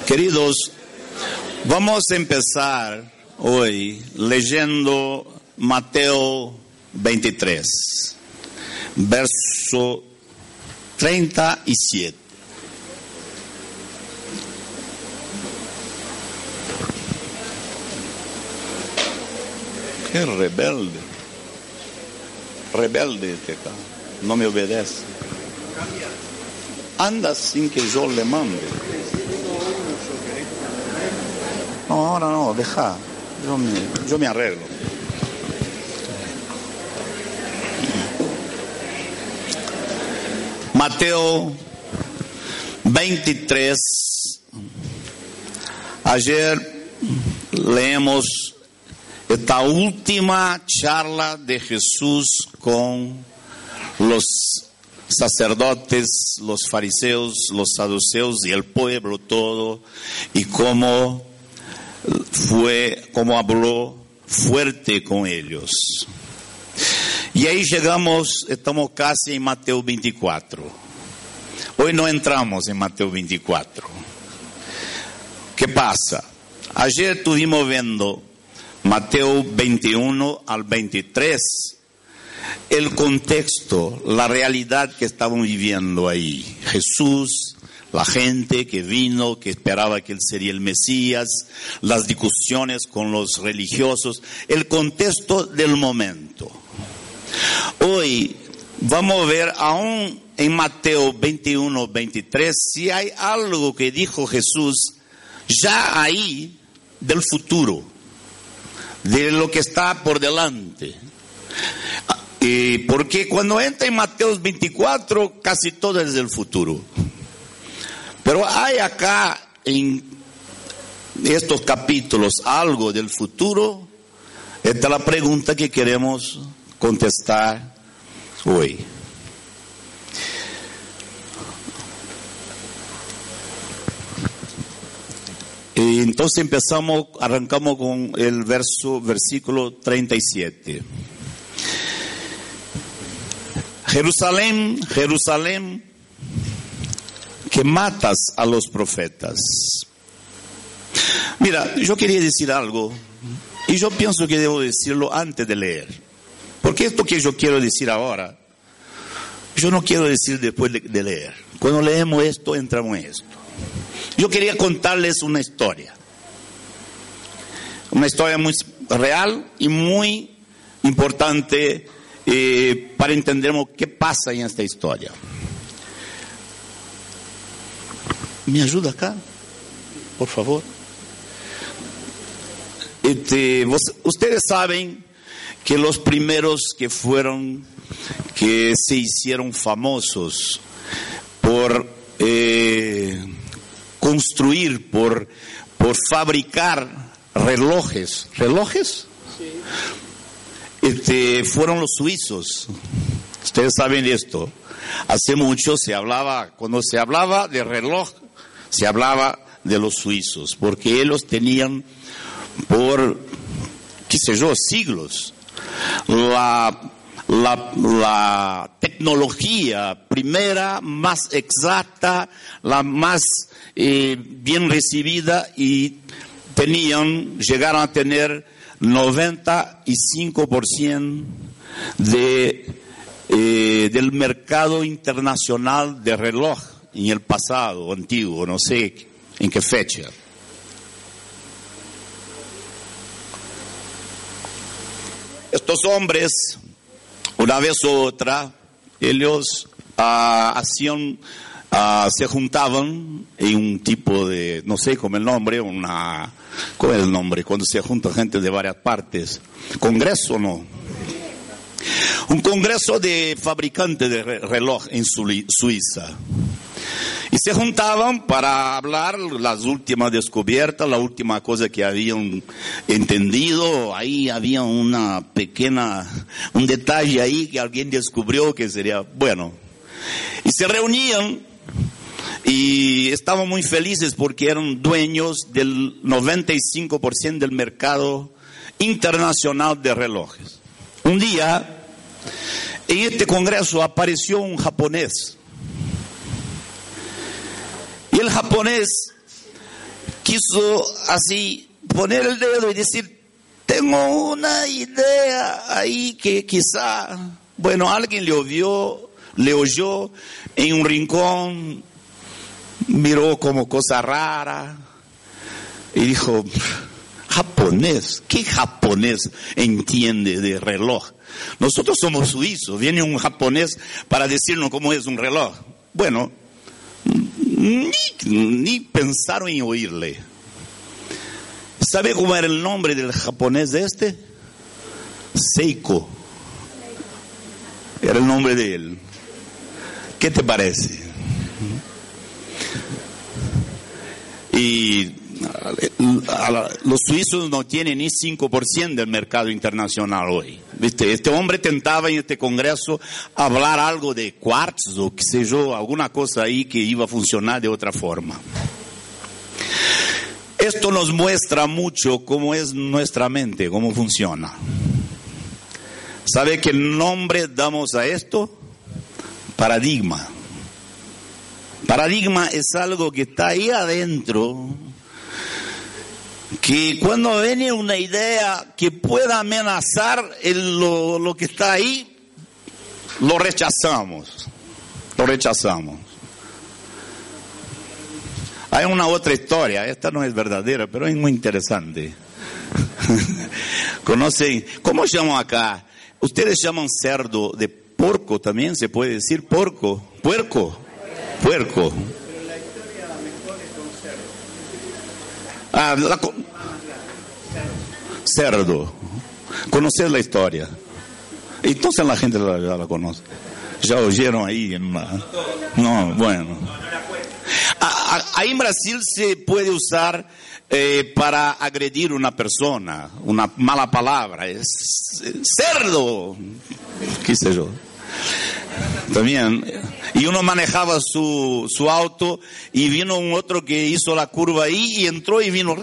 Queridos, vamos a empezar hoy leyendo Mateo 23, verso 37. Qué rebelde. Rebelde este acá. No me obedece. Anda sin que yo le mande. No, ahora no, deja. Yo me arreglo. Mateo 23. Ayer leemos esta última charla de Jesús con los sacerdotes, los fariseos, los saduceos y el pueblo todo, y cómo habló fuerte con ellos. Y ahí estamos casi en Mateo 24. Hoy no entramos en Mateo 24. ¿Qué pasa? Ayer estuvimos viendo Mateo 21 al 23, el contexto, la realidad que estaban viviendo ahí. Jesús, la gente que vino, que esperaba que él sería el Mesías, las discusiones con los religiosos, el contexto del momento. Hoy vamos a ver aún en Mateo 21, 23, si hay algo que dijo Jesús ya ahí del futuro, de lo que está por delante. Porque cuando entra en Mateo 24, casi todo es del futuro. Pero hay acá en estos capítulos algo del futuro. Esta es la pregunta que queremos contestar hoy. Entonces arrancamos con el versículo 37. Jerusalén, Jerusalén, que matas a los profetas. Mira, yo quería decir algo, y yo pienso que debo decirlo antes de leer. Porque esto que yo quiero decir ahora, yo no quiero decir después de leer. Cuando leemos esto, entramos en esto. Yo quería contarles una historia muy real y muy importante para entender qué pasa en esta historia. ¿Me ayuda acá? Por favor. Ustedes saben que los primeros que se hicieron famosos por construir, por fabricar relojes, sí. Fueron los suizos. Ustedes saben esto. Hace mucho cuando se hablaba de reloj, se hablaba de los suizos, porque ellos tenían por, siglos, la tecnología primera, más exacta, la más bien recibida, y llegaron a tener 95% del mercado internacional de reloj en el pasado antiguo, no sé en qué fecha. Estos hombres, una vez u otra, ellos se juntaban en un tipo de, no sé cómo el nombre, ¿cuál es el nombre? Cuando se junta gente de varias partes. ¿Congreso no? Un congreso de fabricantes de reloj en Suiza. Y se juntaban para hablar las últimas descubiertas, la última cosa que habían entendido. Ahí había un detalle ahí que alguien descubrió que sería bueno. Y se reunían y estaban muy felices porque eran dueños del 95% del mercado internacional de relojes. Un día, en este congreso apareció un japonés. Y el japonés quiso así poner el dedo y decir, tengo una idea ahí que quizá, bueno, alguien le oyó en un rincón, miró como cosa rara y dijo, japonés, ¿qué japonés entiende de reloj? Nosotros somos suizos, viene un japonés para decirnos cómo es un reloj. Bueno, ni pensaron en oírle. ¿Sabe cómo era el nombre del japonés de este? Seiko. Era el nombre de él. ¿Qué te parece? Y los suizos no tienen ni 5% del mercado internacional hoy. ¿Viste? Este hombre tentaba en este congreso hablar algo de quartz o qué sé yo, alguna cosa ahí que iba a funcionar de otra forma. Esto nos muestra mucho cómo es nuestra mente, cómo funciona. ¿Sabe qué nombre damos a esto? Paradigma. Paradigma es algo que está ahí adentro, que cuando viene una idea que pueda amenazar lo que está ahí, lo rechazamos. Hay una otra historia, esta no es verdadera, pero es muy interesante. ¿Conocen? ¿Cómo llaman acá? ¿Ustedes llaman cerdo de porco también? ¿Se puede decir porco? ¿Puerco? Puerco. Pero la historia mejor es con cerdo. Cerdo. Conocer la historia. Entonces la gente ya la conoce. Ya oyeron ahí en una... No, bueno. Ahí en Brasil se puede usar para agredir a una persona, una mala palabra, es cerdo, qué sé yo. También, y uno manejaba su auto y vino un otro que hizo la curva ahí y entró y vino.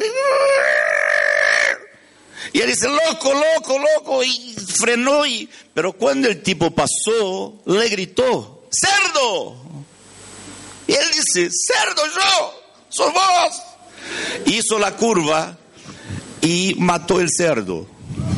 Y él dice, loco, y frenó, pero cuando el tipo pasó, le gritó, cerdo. Y él dice, cerdo yo, sos vos. Hizo la curva y mató el cerdo.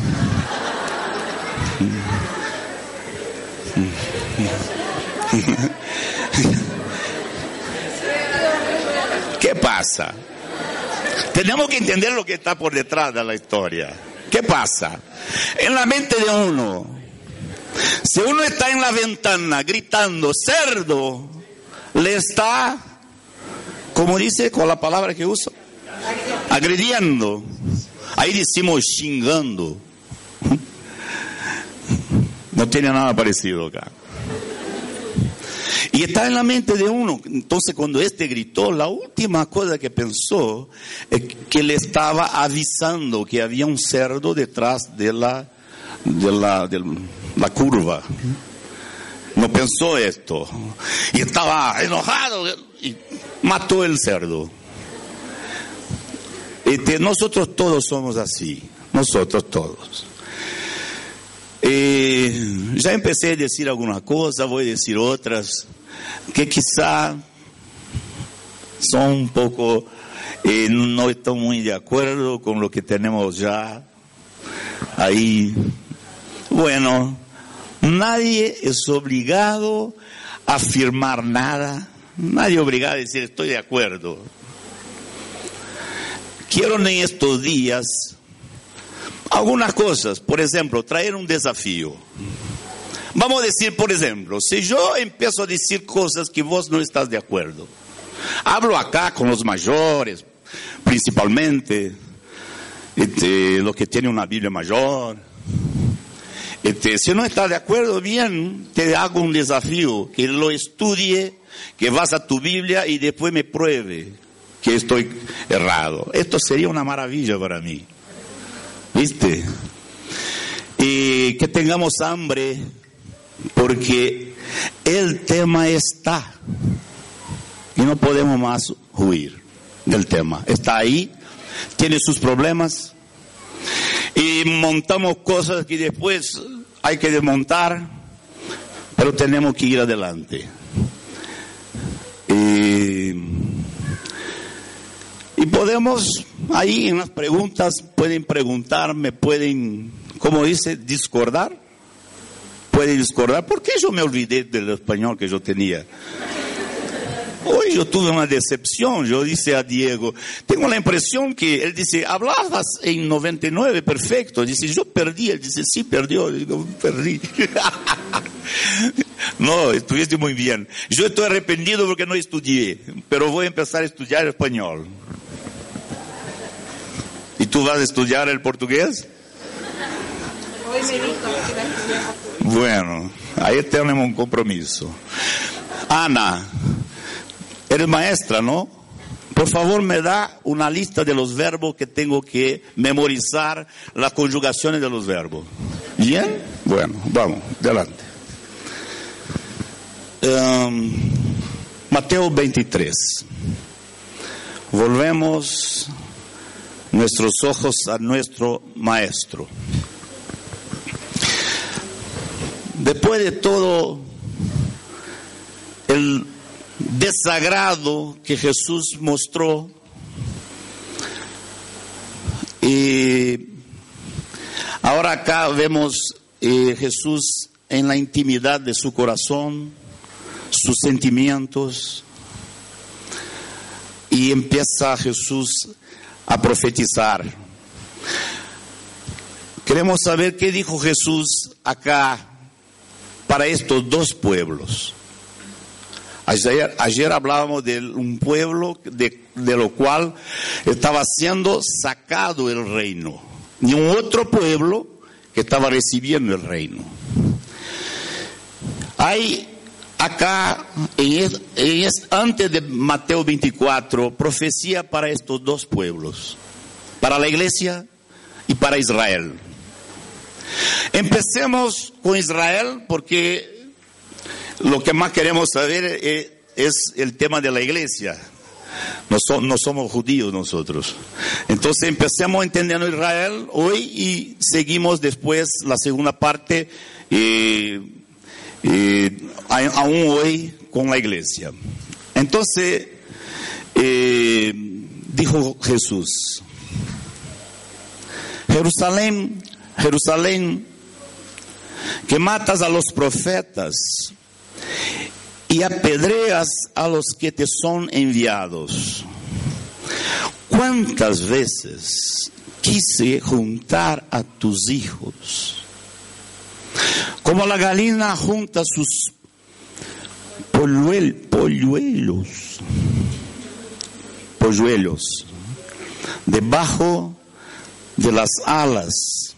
¿Qué pasa? Tenemos que entender lo que está por detrás de la historia. ¿Qué pasa? En la mente de uno, si uno está en la ventana gritando cerdo, le está, como dice con la palabra que usa, agrediendo. Ahí decimos xingando. No tiene nada parecido acá. Y está en la mente de uno. Entonces cuando este gritó, la última cosa que pensó es que le estaba avisando que había un cerdo detrás de la curva. No pensó esto. Y estaba enojado y mató el cerdo. Nosotros todos somos así. Nosotros todos. Ya empecé a decir alguna cosa, voy a decir otras que quizá son un poco, no están muy de acuerdo con lo que tenemos ya ahí. Bueno, nadie es obligado a afirmar nada, nadie es obligado a decir estoy de acuerdo. Quiero en estos días algunas cosas, por ejemplo, traer un desafío. Vamos a decir, por ejemplo, si yo empiezo a decir cosas que vos no estás de acuerdo, hablo acá con los mayores, principalmente, los que tienen una Biblia mayor. Si no estás de acuerdo, bien, te hago un desafío, que lo estudie, que vas a tu Biblia y después me pruebe que estoy errado. Esto sería una maravilla para mí. ¿Viste? Y que tengamos hambre, porque el tema está. Y no podemos más huir del tema. Está ahí, tiene sus problemas. Y montamos cosas que después hay que desmontar, pero tenemos que ir adelante. Y podemos, ahí en las preguntas, pueden preguntarme, pueden, ¿cómo dice? Discordar. Pueden discordar. ¿Por qué yo me olvidé del español que yo tenía? Hoy yo tuve una decepción. Yo dije a Diego, tengo la impresión que él dice, hablabas en 99, perfecto. Dice, yo perdí. Él dice, sí, perdió. Digo, perdí. No, estuviste muy bien. Yo estoy arrepentido porque no estudié, pero voy a empezar a estudiar español. ¿Y tú vas a estudiar el portugués? Hoy me dijo que va a estudiar. Bueno, ahí tenemos un compromiso. Ana, eres maestra, ¿no? Por favor, me da una lista de los verbos que tengo que memorizar, las conjugaciones de los verbos. ¿Bien? Bueno, vamos, adelante. Mateo 23. Volvemos nuestros ojos a nuestro maestro. Después de todo el desagrado que Jesús mostró, y ahora acá vemos Jesús en la intimidad de su corazón, sus sentimientos, y empieza Jesús a profetizar. Queremos saber qué dijo Jesús acá para estos dos pueblos. Ayer hablábamos de un pueblo de lo cual estaba siendo sacado el reino, y un otro pueblo que estaba recibiendo el reino. Hay acá, antes de Mateo 24, profecía para estos dos pueblos, para la iglesia y para Israel. Empecemos con Israel porque lo que más queremos saber es el tema de la iglesia. No somos judíos nosotros. Entonces empecemos entendiendo Israel hoy y seguimos después la segunda parte, aún hoy con la iglesia. Entonces dijo Jesús: Jerusalén, Jerusalén, que matas a los profetas y apedreas a los que te son enviados. ¿Cuántas veces quise juntar a tus hijos, como la gallina junta sus polluelos debajo de las alas,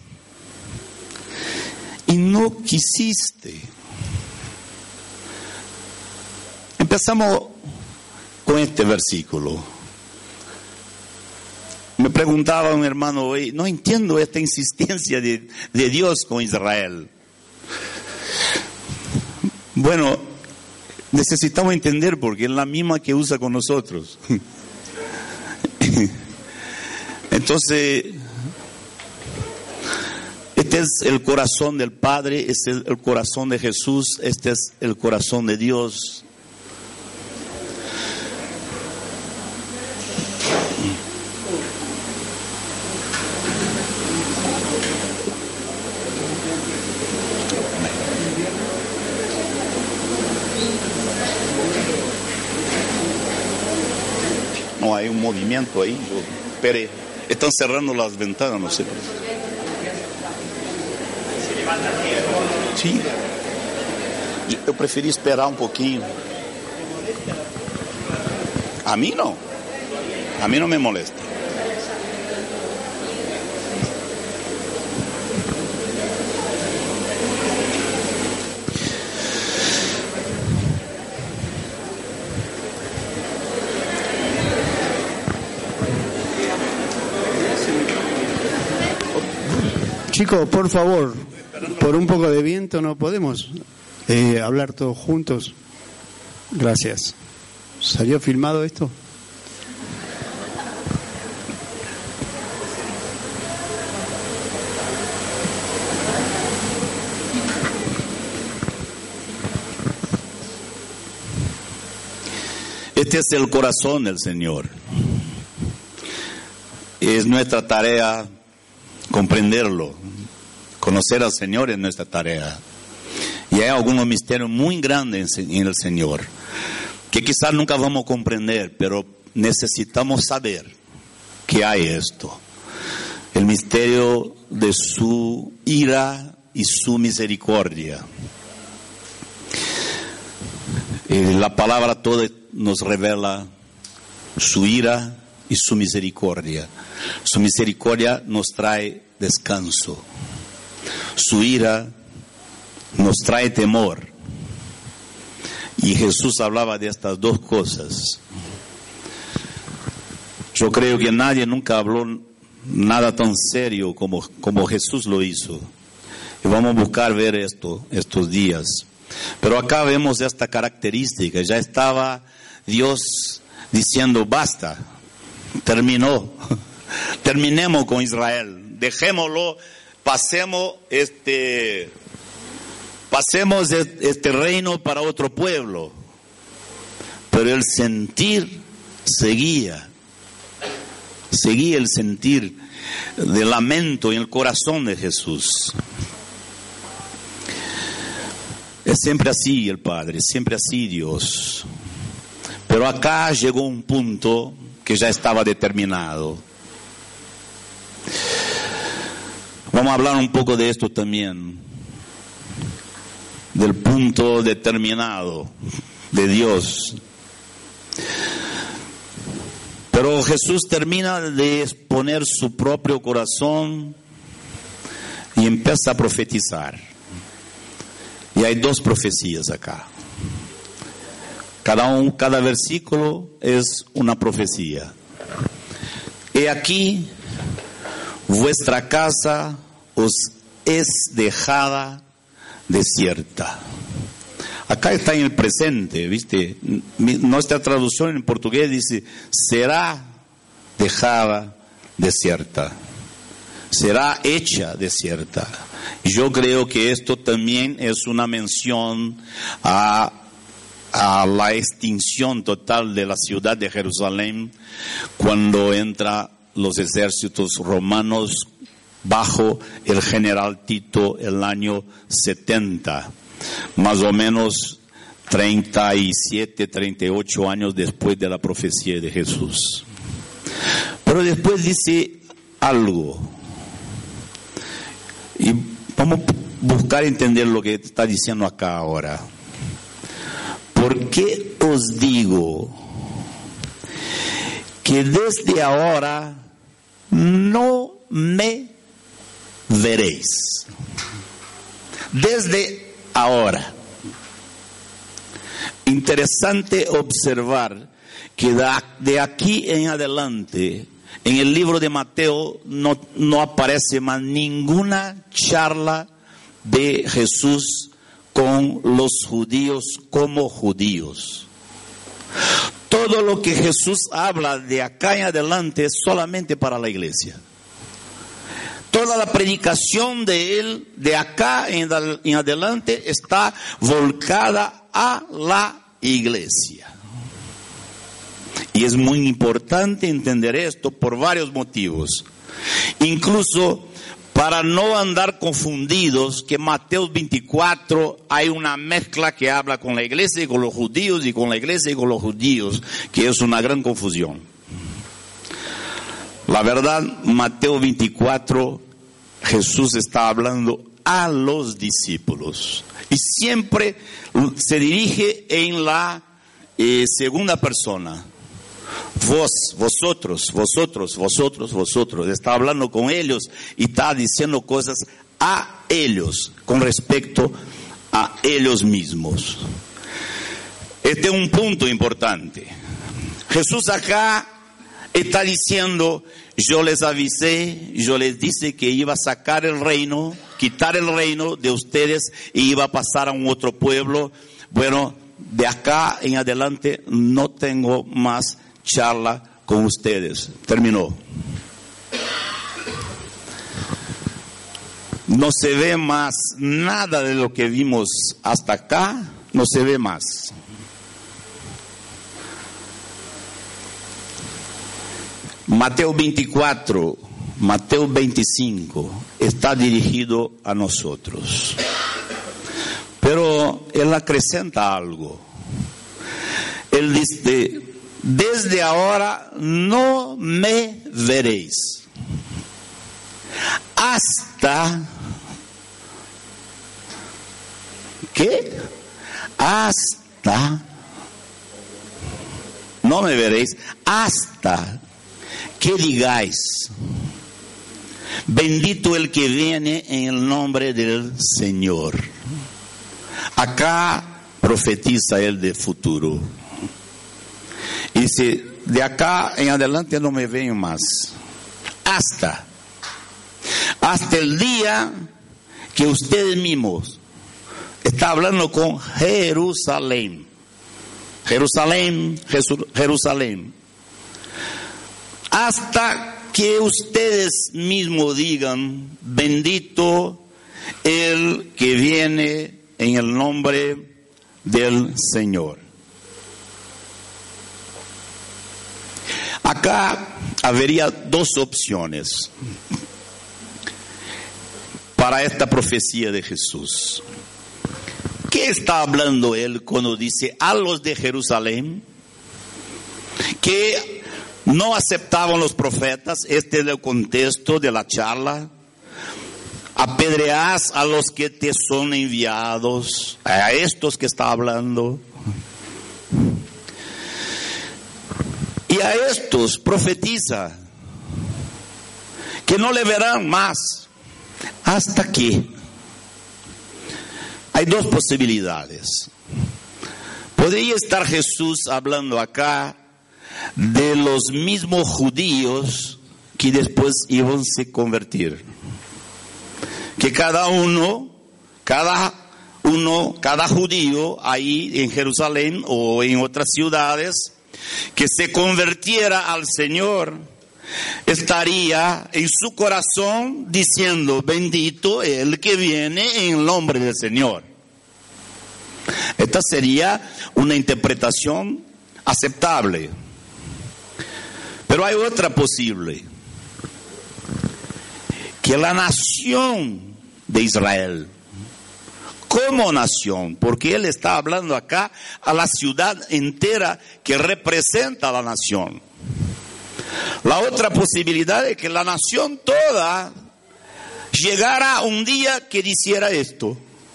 y no quisiste? Empezamos con este versículo. Me preguntaba un hermano hoy, no entiendo esta insistencia de Dios con Israel. Bueno, necesitamos entender porque es la misma que usa con nosotros. Entonces, este es el corazón del Padre, este es el corazón de Jesús, este es el corazón de Dios. No, hay un movimiento ahí. Espere, están cerrando las ventanas, no sé. Sí. Yo preferí esperar un poquito. A mí no me molesta. Chicos, por favor, por un poco de viento no podemos hablar todos juntos. Gracias. ¿Salió filmado esto? Este es el corazón del Señor. es nuestra tarea comprenderlo. Conocer al Señor es nuestra tarea. Y hay algunos misterios muy grandes en el Señor que quizás nunca vamos a comprender, pero necesitamos saber que hay esto. El misterio de su ira y su misericordia. La palabra toda nos revela su ira y su misericordia. Su misericordia nos trae descanso. Su ira nos trae temor. Y Jesús hablaba de estas dos cosas. Yo creo que nadie nunca habló nada tan serio como Jesús lo hizo. Y vamos a buscar ver esto estos días. Pero acá vemos esta característica. Ya estaba Dios diciendo, basta, terminó. Terminemos con Israel. Dejémoslo, pasemos este reino para otro pueblo. Pero el sentir seguía el sentir de lamento en el corazón de Jesús. Es siempre así el Padre, siempre así Dios. Pero acá llegó un punto que ya estaba determinado. Vamos a hablar un poco de esto también, del punto determinado de Dios. Pero Jesús termina de exponer su propio corazón y empieza a profetizar. Y hay dos profecías acá. Cada versículo es una profecía. He aquí, vuestra casa os es dejada desierta. Acá está en el presente, ¿viste? Nuestra traducción en portugués dice, será dejada desierta. Será hecha desierta. Yo creo que esto también es una mención a la extinción total de la ciudad de Jerusalén cuando entran los ejércitos romanos bajo el general Tito el año 70. Más o menos 37, 38 años después de la profecía de Jesús. Pero después dice algo. Y vamos a buscar entender lo que está diciendo acá ahora. ¿Por qué os digo que desde ahora no me veréis? Desde ahora. Interesante observar que de aquí en adelante, en el libro de Mateo no aparece más ninguna charla de Jesús con los judíos como judíos. Todo lo que Jesús habla de acá en adelante es solamente para la iglesia. Toda la predicación de él, de acá en adelante, está volcada a la iglesia. Y es muy importante entender esto por varios motivos. Incluso para no andar confundidos, que Mateo 24 hay una mezcla que habla con la iglesia y con los judíos, y con la iglesia y con los judíos, que es una gran confusión. La verdad, Mateo 24, Jesús está hablando a los discípulos. Y siempre se dirige en la segunda persona. Vosotros. Está hablando con ellos y está diciendo cosas a ellos, con respecto a ellos mismos. Este es un punto importante. Jesús acá está diciendo, yo les avisé, yo les dije que iba a sacar el reino, quitar el reino de ustedes y iba a pasar a un otro pueblo. Bueno, de acá en adelante no tengo más charla con ustedes. Terminó. No se ve más nada de lo que vimos hasta acá, no se ve más. Mateo 24, Mateo 25 está dirigido a nosotros. Pero él acrescenta algo. Él dice, desde ahora no me veréis hasta, ¿qué? Hasta, no me veréis hasta que digáis, bendito el que viene en el nombre del Señor. Acá profetiza él de futuro. Y dice, de acá en adelante no me ven más. Hasta el día que ustedes mismos, está hablando con Jerusalén. Jerusalén. Hasta que ustedes mismos digan, bendito el que viene en el nombre del Señor. Acá habría dos opciones para esta profecía de Jesús. ¿Qué está hablando él cuando dice a los de Jerusalén que no aceptaban los profetas? Este es el contexto de la charla. Apedreás a los que te son enviados, a estos que está hablando. Y a estos profetiza que no le verán más. ¿Hasta qué? Hay dos posibilidades. Podría estar Jesús hablando acá de los mismos judíos que después iban a se convertir. Que cada judío ahí en Jerusalén o en otras ciudades que se convirtiera al Señor, estaría en su corazón diciendo, bendito el que viene en el nombre del Señor. Esta sería una interpretación aceptable. Pero hay otra posible. Que la nación de Israel, como nación, porque él está hablando acá a la ciudad entera que representa a la nación. La otra posibilidad es que la nación toda llegara un día que dijera esto.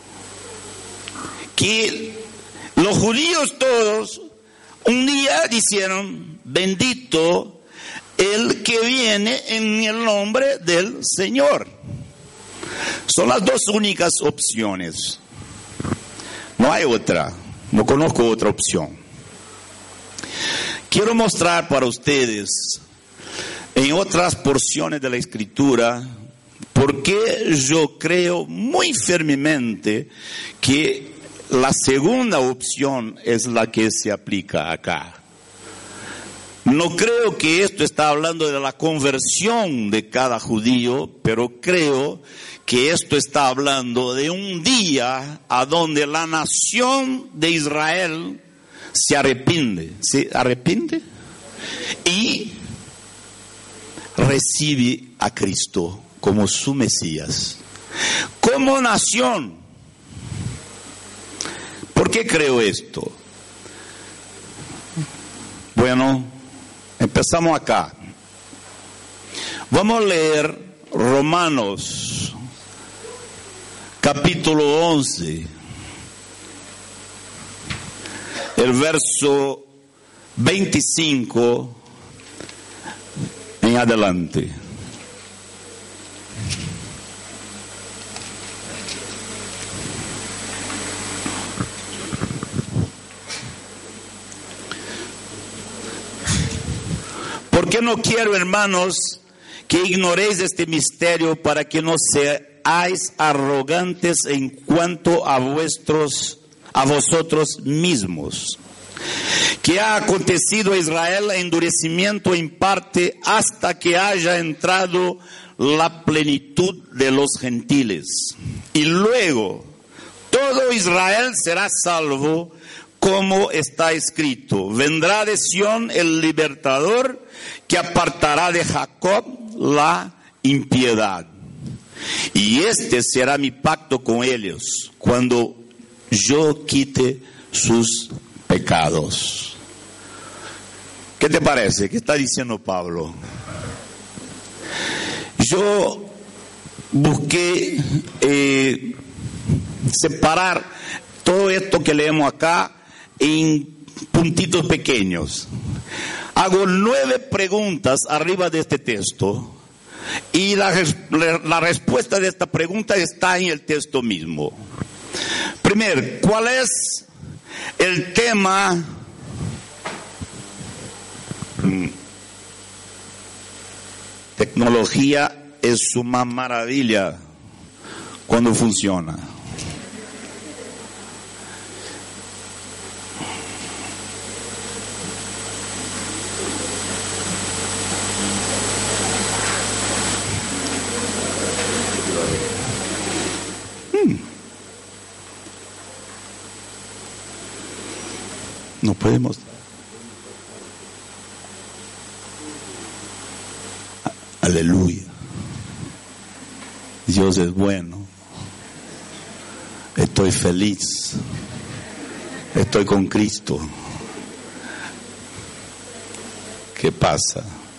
Que los judíos todos un día dijeron, bendito el que viene en el nombre del Señor. Son las dos únicas opciones. No hay otra. No conozco otra opción. Quiero mostrar para ustedes en otras porciones de la Escritura por qué yo creo muy firmemente que la segunda opción es la que se aplica acá. No creo que esto está hablando de la conversión de cada judío, pero creo que esto está hablando de un día a donde la nación de Israel se arrepiente y recibe a Cristo como su Mesías. Como nación. ¿Por qué creo esto? Bueno, empezamos acá. Vamos a leer Romanos, capítulo 11, el verso 25 en adelante. Porque no quiero, hermanos, que ignoréis este misterio, para que no seáis arrogantes en cuanto a vosotros mismos. Que ha acontecido a Israel endurecimiento en parte hasta que haya entrado la plenitud de los gentiles. Y luego todo Israel será salvo como está escrito: vendrá de Sión el libertador que apartará de Jacob la impiedad. Y este será mi pacto con ellos cuando yo quite sus pecados. ¿Qué te parece? ¿Qué está diciendo Pablo? Yo busqué separar todo esto que leemos acá en puntitos pequeños. Hago 9 preguntas arriba de este texto y la respuesta de esta pregunta está en el texto mismo. Primero, ¿cuál es el tema? Tecnología es una maravilla cuando funciona. No podemos. Aleluya. Dios es bueno. Estoy feliz. Estoy con Cristo. ¿Qué pasa?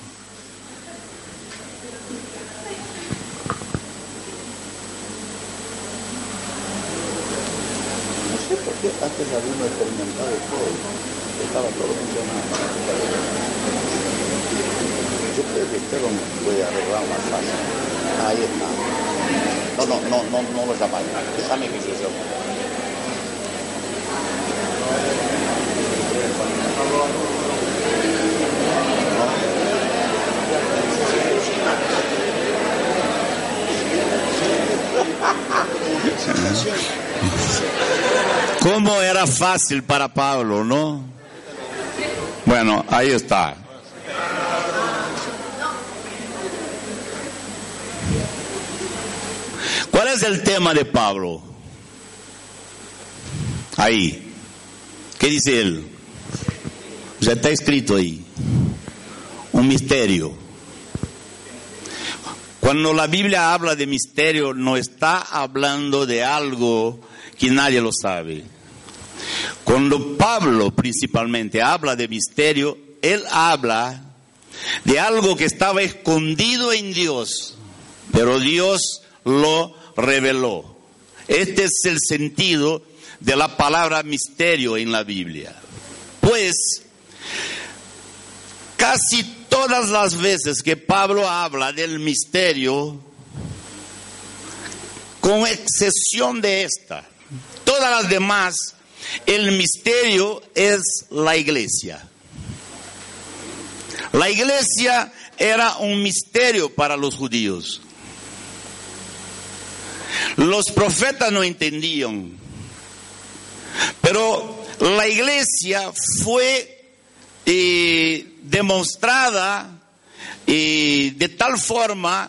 No sé por qué antes había uno experimentado todo. Estaba todo funcionando. Yo creo que usted lo puede arreglar más fácil. Ahí está. No lo llamáis. Déjame que yo ¿Cómo era fácil para Pablo, no? Bueno, ahí está. ¿Cuál es el tema de Pablo? Ahí. ¿Qué dice él? Ya está escrito ahí. Un misterio. Cuando la Biblia habla de misterio, no está hablando de algo que nadie lo sabe. Cuando Pablo principalmente habla de misterio, él habla de algo que estaba escondido en Dios, pero Dios lo reveló. Este es el sentido de la palabra misterio en la Biblia. Pues, casi todas las veces que Pablo habla del misterio, con excepción de esta, todas las demás, el misterio es la iglesia. La iglesia era un misterio para los judíos. Los profetas no entendían, pero la iglesia fue demostrada de tal forma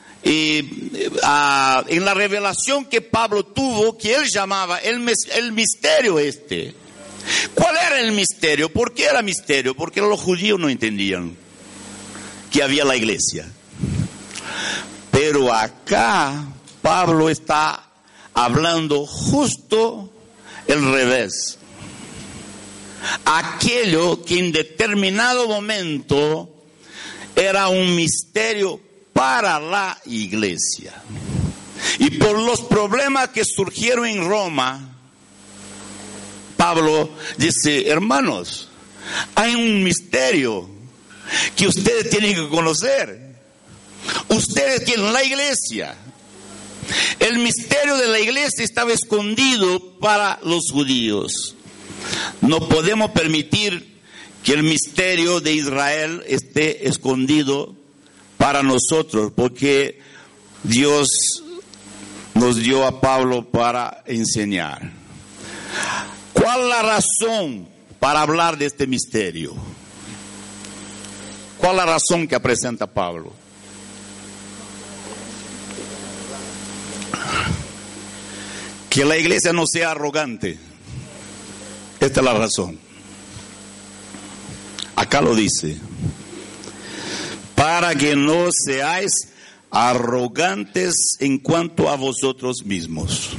en la revelación que Pablo tuvo, que él llamaba el misterio este. ¿Cuál era el misterio? ¿Por qué era misterio? Porque los judíos no entendían que había la iglesia. Pero acá Pablo está hablando justo el revés. Aquello que en determinado momento era un misterio para la iglesia. Y por los problemas que surgieron en Roma, Pablo dice: hermanos, hay un misterio que ustedes tienen que conocer. Ustedes tienen la iglesia. El misterio de la iglesia estaba escondido para los judíos. No podemos permitir que el misterio de Israel esté escondido para nosotros, porque Dios nos dio a Pablo para enseñar. ¿Cuál es la razón para hablar de este misterio? ¿Cuál es la razón que presenta Pablo? Que la iglesia no sea arrogante. Esta es la razón. Acá lo dice. Para que no seáis arrogantes en cuanto a vosotros mismos.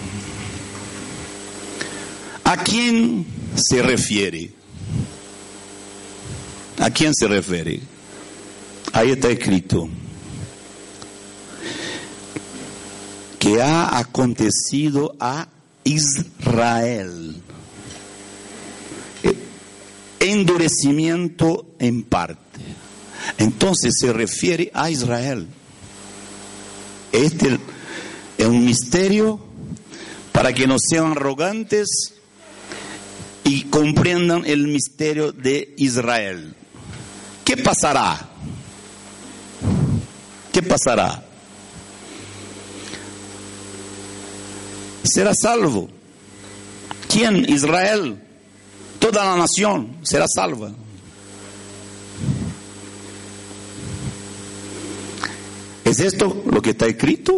¿A quién se refiere? ¿A quién se refiere? Ahí está escrito que ha acontecido a Israel. Endurecimiento en parte. Entonces se refiere a Israel. Este es un misterio para que no sean arrogantes y comprendan el misterio de Israel. ¿Qué pasará? ¿Qué pasará? Será salvo. ¿Quién? Israel. Toda la nación será salva. ¿Es esto lo que está escrito?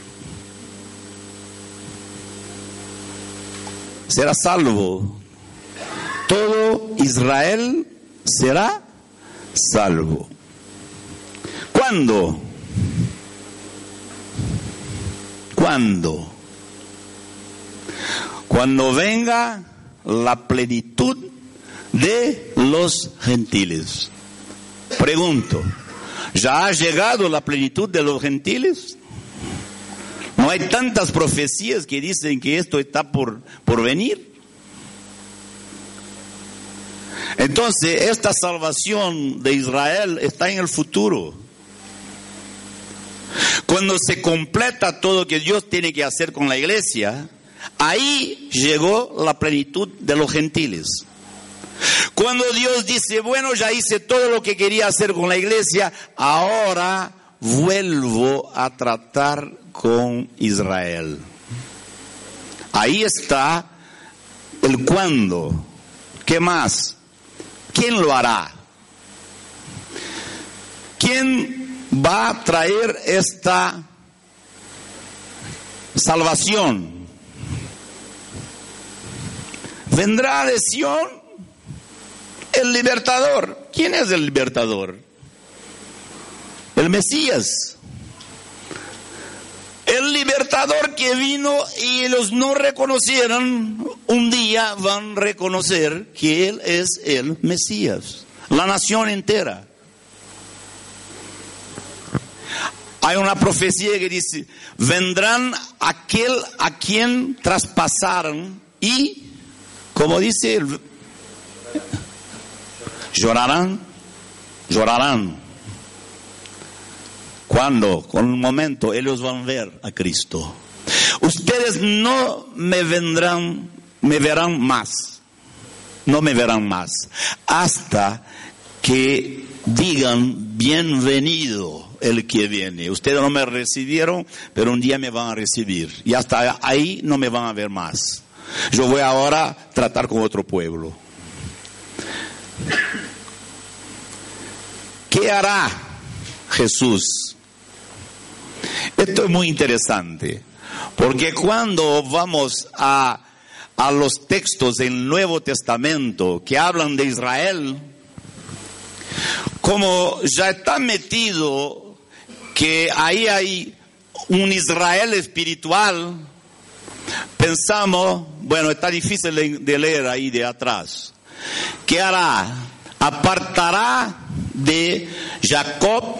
Será salvo. Todo Israel será salvo. ¿Cuándo? ¿Cuándo? Cuando venga la plenitud de los gentiles. Pregunto, ¿ya ha llegado la plenitud de los gentiles? ¿No hay tantas profecías que dicen que esto está por venir? Entonces, esta salvación de Israel está en el futuro. Cuando se completa todo lo que Dios tiene que hacer con la iglesia, ahí llegó la plenitud de los gentiles. Cuando Dios dice, bueno, ya hice todo lo que quería hacer con la iglesia, ahora vuelvo a tratar con Israel. Ahí está el cuándo. ¿Qué más? ¿Quién lo hará? ¿Quién va a traer esta salvación? Vendrá de Sión el libertador. ¿Quién es el libertador? El Mesías. El libertador que vino y los no reconocieron, un día van a reconocer que Él es el Mesías. La nación entera. Hay una profecía que dice, vendrán aquel a quien traspasaron y, como dice, llorarán. ¿Cuándo? Con un momento ellos van a ver a Cristo. Ustedes no me verán más. No me verán más. Hasta que digan, bienvenido el que viene. Ustedes no me recibieron, pero un día me van a recibir. Y hasta ahí no me van a ver más. Yo voy ahora a tratar con otro pueblo. ¿Qué hará Jesús? Esto es muy interesante, porque cuando vamos a los textos del Nuevo Testamento que hablan de Israel, como ya está metido que ahí hay un Israel espiritual, pensamos, bueno, está difícil de leer ahí de atrás. ¿Qué hará? Apartará de Jacob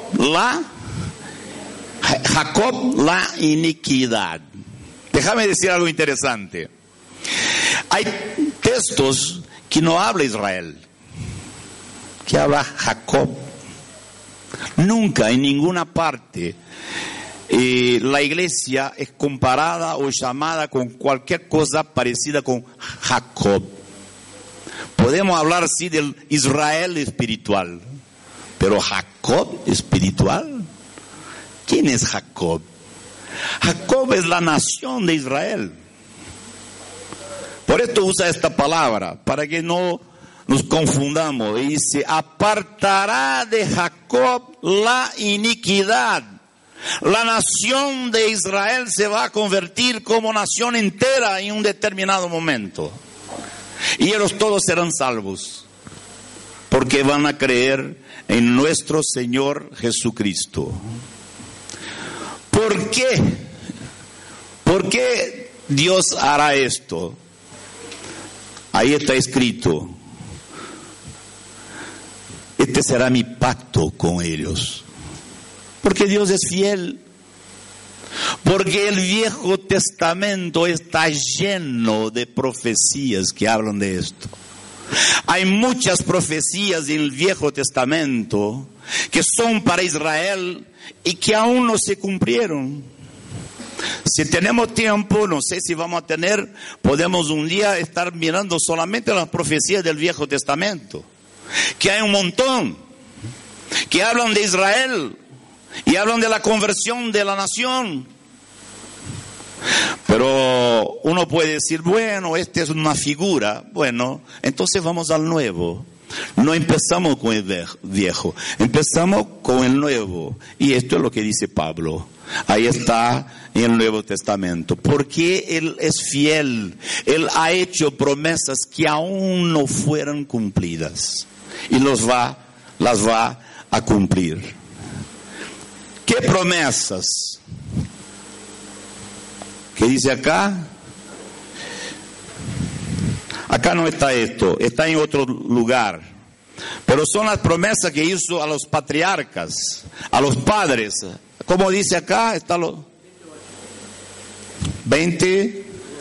la iniquidad. Déjame decir algo interesante. Hay textos que no habla Israel, que habla Jacob. Nunca en ninguna parte la iglesia es comparada o llamada con cualquier cosa parecida con Jacob. Podemos hablar sí del Israel espiritual, pero Jacob espiritual. ¿Quién es Jacob? Jacob es la nación de Israel. Por esto usa esta palabra, para que no nos confundamos. Y dice, apartará de Jacob la iniquidad. La nación de Israel se va a convertir como nación entera en un determinado momento. Y ellos todos serán salvos, porque van a creer en nuestro Señor Jesucristo. ¿Por qué? ¿Por qué Dios hará esto? Ahí está escrito: este será mi pacto con ellos. Porque Dios es fiel. Porque el Viejo Testamento está lleno de profecías que hablan de esto. Hay muchas profecías en el Viejo Testamento que son para Israel y que aún no se cumplieron. Si tenemos tiempo, no sé si vamos a tener, podemos un día estar mirando solamente las profecías del Viejo Testamento, que hay un montón, que hablan de Israel y hablan de la conversión de la nación. Pero uno puede decir, bueno, esta es una figura. Bueno, entonces vamos al nuevo. No empezamos con el viejo, empezamos con el nuevo. Y esto es lo que dice Pablo. Ahí está en el Nuevo Testamento. Porque Él es fiel. Él ha hecho promesas que aún no fueron cumplidas. Y las va a cumplir. ¿Qué promesas? ¿Qué dice acá? Acá no está esto, está en otro lugar. Pero son las promesas que hizo a los patriarcas, a los padres. ¿Cómo dice acá? Está lo 20.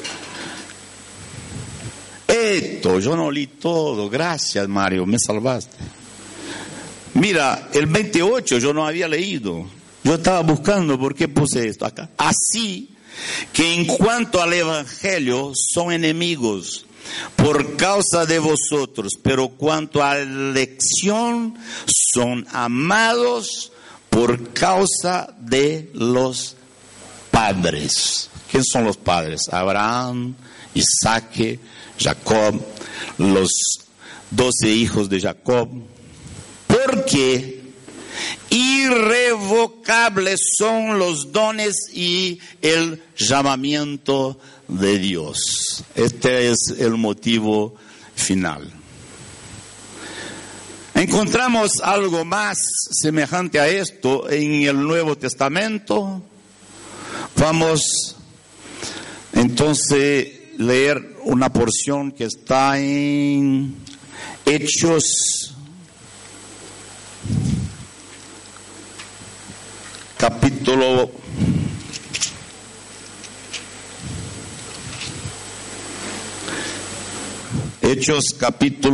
Esto, yo no leí todo. Gracias, Mario, me salvaste. Mira, el 28 yo no había leído. Yo estaba buscando por qué puse esto acá. Así que en cuanto al Evangelio son enemigos por causa de vosotros, pero cuanto a la elección son amados por causa de los padres. ¿Quién son los padres? Abraham, Isaac, Jacob, los 12 hijos de Jacob. Porque irrevocables son los dones y el llamamiento de Dios. Este es el motivo final. Encontramos algo más semejante a esto en el Nuevo Testamento. Vamos entonces a leer una porción que está en Hechos capítulo 8,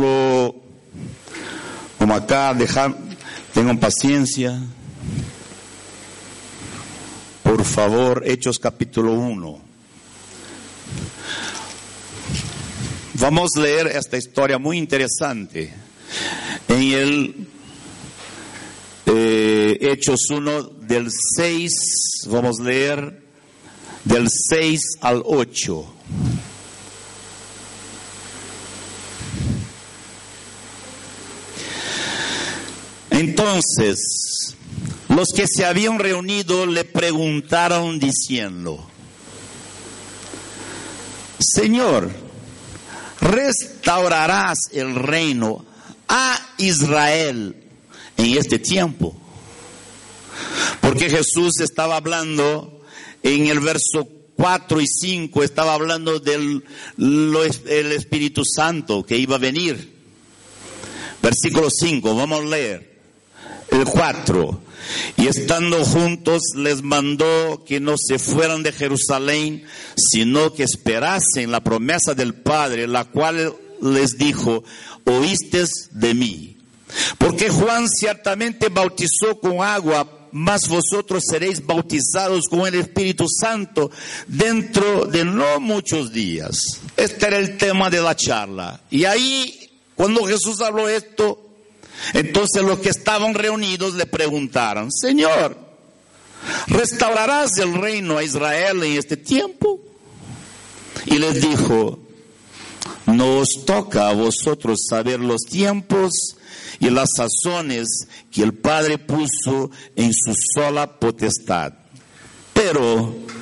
como acá, tengan paciencia, por favor. Hechos capítulo 1. Vamos a leer esta historia muy interesante en el Hechos 1 del 6, vamos a leer del 6 al 8. Entonces, los que se habían reunido le preguntaron diciendo: Señor, ¿restaurarás el reino a Israel en este tiempo? Porque Jesús estaba hablando en el verso 4 y 5, estaba hablando del Espíritu Santo que iba a venir. Versículo 5, vamos a leer el 4. Y estando juntos les mandó que no se fueran de Jerusalén, sino que esperasen la promesa del Padre, la cual les dijo: oísteis de mí. Porque Juan ciertamente bautizó con agua, mas vosotros seréis bautizados con el Espíritu Santo dentro de no muchos días. Este era el tema de la charla. Y ahí, cuando Jesús habló esto, entonces los que estaban reunidos le preguntaron: Señor, ¿restaurarás el reino a Israel en este tiempo? Y les dijo: no os toca a vosotros saber los tiempos y las sazones que el Padre puso en su sola potestad. Pero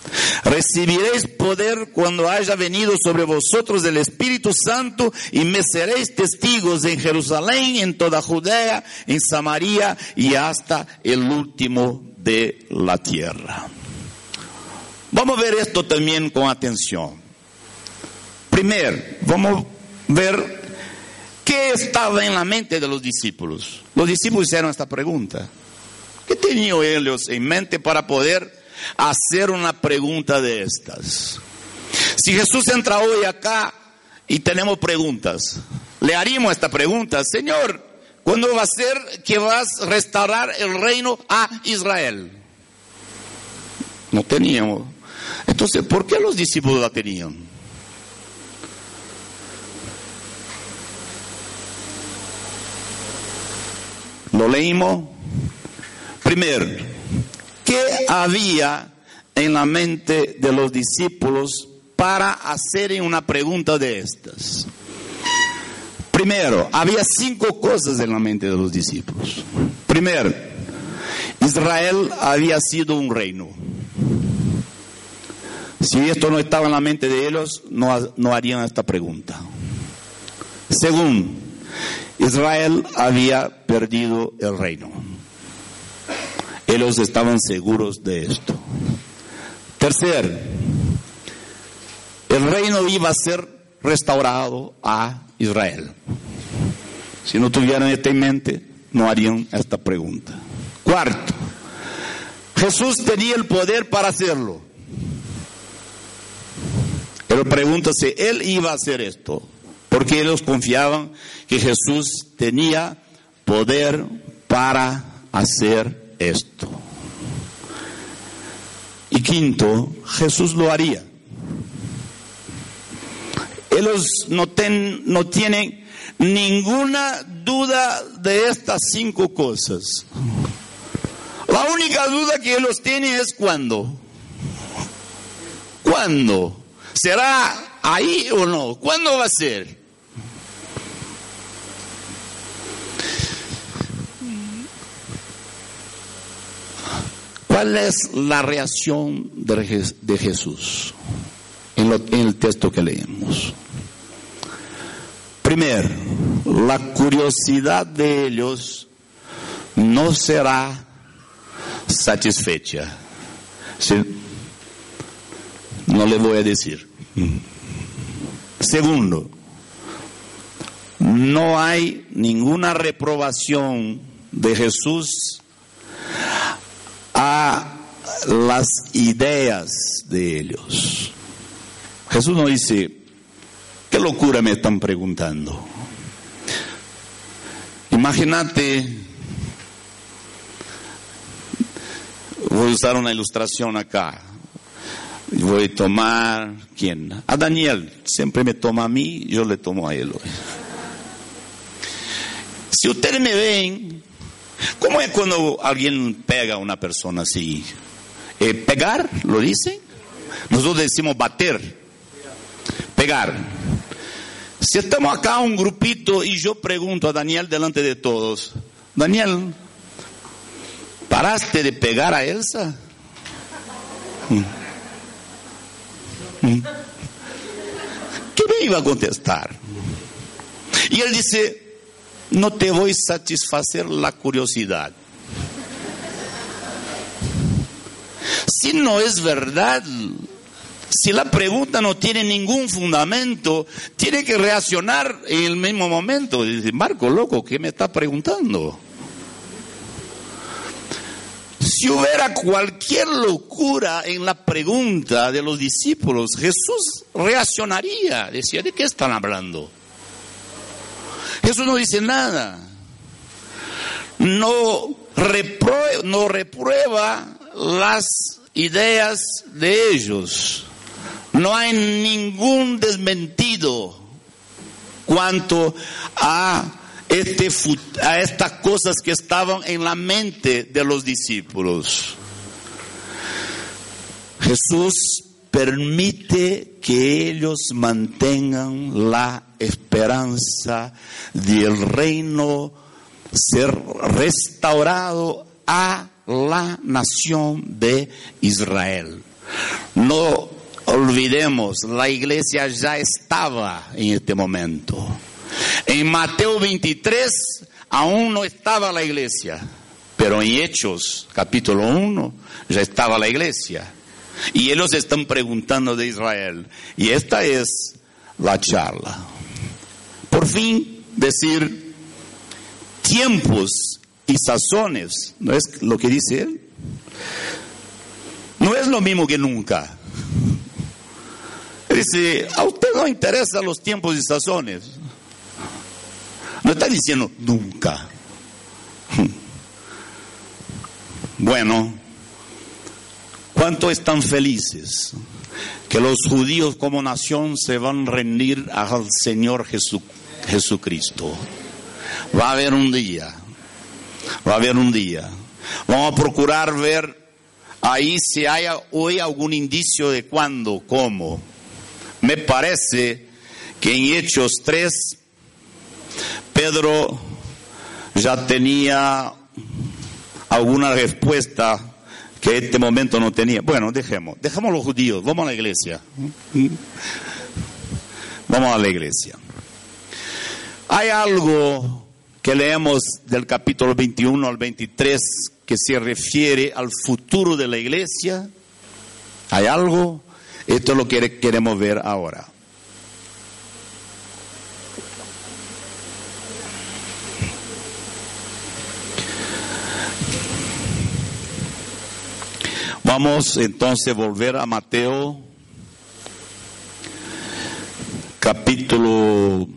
Recibiréis poder cuando haya venido sobre vosotros el Espíritu Santo y me seréis testigos en Jerusalén, en toda Judea, en Samaria y hasta el último de la tierra. Vamos a ver esto también con atención. Primero, vamos a ver qué estaba en la mente de los discípulos. Los discípulos hicieron esta pregunta. ¿Qué tenían ellos en mente para poder hacer una pregunta de estas? Si Jesús entra hoy acá y tenemos preguntas, le haríamos esta pregunta: Señor, ¿cuándo va a ser que vas a restaurar el reino a Israel? No teníamos. Entonces, ¿por qué los discípulos la tenían? Lo leímos. Primero, ¿qué había en la mente de los discípulos para hacer una pregunta de estas? Primero, había 5 cosas en la mente de los discípulos. Primero, Israel había sido un reino. Si esto no estaba en la mente de ellos, no harían esta pregunta. Segundo, Israel había perdido el reino. Ellos estaban seguros de esto. Tercero, el reino iba a ser restaurado a Israel. Si no tuvieran esto en mente, no harían esta pregunta. Cuarto, Jesús tenía el poder para hacerlo. Pero pregunta si Él iba a hacer esto, porque ellos confiaban que Jesús tenía poder para hacer esto. Y quinto, Jesús lo haría. Ellos no tienen ninguna duda de estas 5 cosas. La única duda que ellos tienen es ¿cuándo? ¿Cuándo? ¿Será ahí o no? ¿Cuándo va a ser? ¿Cuál es la reacción de Jesús en el texto que leemos? Primero, la curiosidad de ellos no será satisfecha. ¿Sí? No le voy a decir. Segundo, no hay ninguna reprobación de Jesús a las ideas de ellos. Jesús no dice: ¿qué locura me están preguntando? Imagínate, voy a usar una ilustración acá. Voy a tomar, ¿quién? A Daniel. Siempre me toma a mí, yo le tomo a él hoy. Si ustedes me ven, ¿cómo es cuando alguien pega a una persona así? ¿Pegar? ¿Lo dicen? Nosotros decimos bater. Pegar. Si estamos acá un grupito y yo pregunto a Daniel delante de todos: Daniel, ¿paraste de pegar a Elsa? ¿Qué me iba a contestar? Y él dice: no te voy a satisfacer la curiosidad. Si no es verdad, si la pregunta no tiene ningún fundamento, tiene que reaccionar en el mismo momento. Dice: Marco, loco, ¿qué me está preguntando? Si hubiera cualquier locura en la pregunta de los discípulos, Jesús reaccionaría. Decía: ¿de qué están hablando? Jesús no dice nada. No reprueba las ideas de ellos. No hay ningún desmentido cuanto a estas cosas que estaban en la mente de los discípulos. Jesús permite que ellos mantengan la esperanza del reino ser restaurado a la nación de Israel. No olvidemos, la iglesia ya estaba en este momento. En Mateo 23 aún no estaba la iglesia, pero en Hechos capítulo 1 ya estaba la iglesia. Y ellos están preguntando de Israel. Y esta es la charla. Por fin decir tiempos y sazones, ¿no es lo que dice él? No es lo mismo que nunca. Él dice, a usted no interesan los tiempos y sazones. No está diciendo nunca. Bueno, ¿cuánto están felices que los judíos como nación se van a rendir al Señor Jesucristo? Va a haber un día. Vamos a procurar ver ahí si hay hoy algún indicio de cuándo, cómo. Me parece que en Hechos 3, Pedro ya tenía alguna respuesta que en este momento no tenía. Bueno, dejemos los judíos, vamos a la iglesia. Vamos a la iglesia. Hay algo que leemos del capítulo 21 al 23 que se refiere al futuro de la iglesia. ¿Hay algo? Esto es lo que queremos ver ahora. Vamos entonces a volver a Mateo capítulo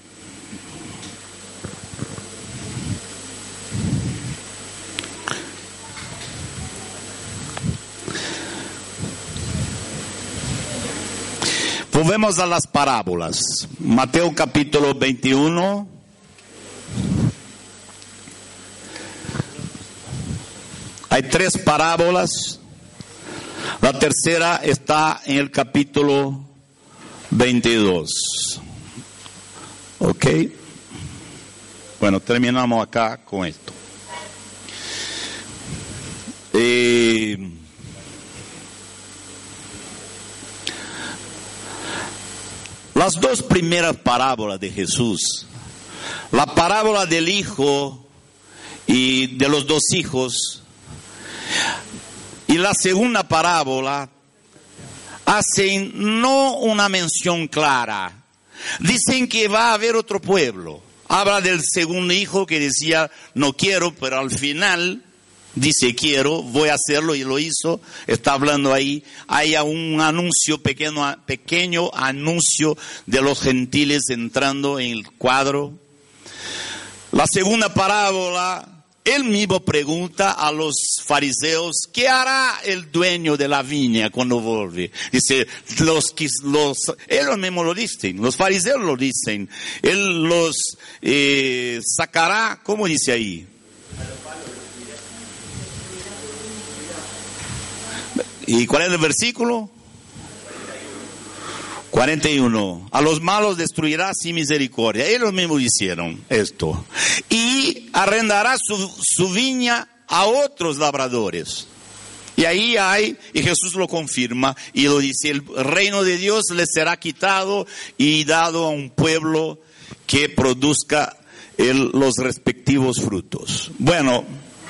21. Volvemos a las parábolas. Mateo capítulo 21. Hay 3 parábolas. La tercera está en el capítulo 22. ¿Ok? Bueno, terminamos acá con esto. Las 2 primeras parábolas de Jesús, la parábola del hijo y de los 2 hijos, y la segunda parábola hacen no una mención clara. Dicen que va a haber otro pueblo. Habla del segundo hijo que decía no quiero, pero al final dice quiero, voy a hacerlo, y lo hizo. Está hablando ahí. Hay un anuncio, pequeño anuncio de los gentiles entrando en el cuadro. La segunda parábola, él mismo pregunta a los fariseos, ¿qué hará el dueño de la viña cuando vuelve? Dice, ellos mismos lo dicen, los fariseos lo dicen. Él los sacará, ¿cómo dice ahí? ¿Y cuál es el versículo? 41. A los malos destruirá sin misericordia. Ellos mismos hicieron esto. Y arrendará su viña a otros labradores. Y ahí y Jesús lo confirma y lo dice, el reino de Dios les será quitado y dado a un pueblo que produzca los respectivos frutos. Bueno,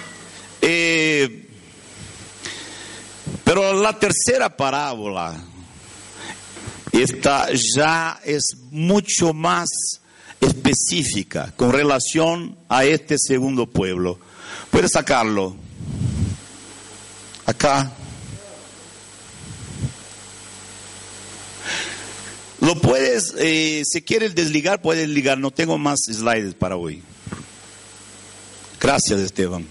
pero la tercera parábola, esta ya es mucho más específica con relación a este segundo pueblo. ¿Puedes sacarlo? Acá. Lo puedes, si quieres desligar, puedes desligar. No tengo más slides para hoy. Gracias, Esteban.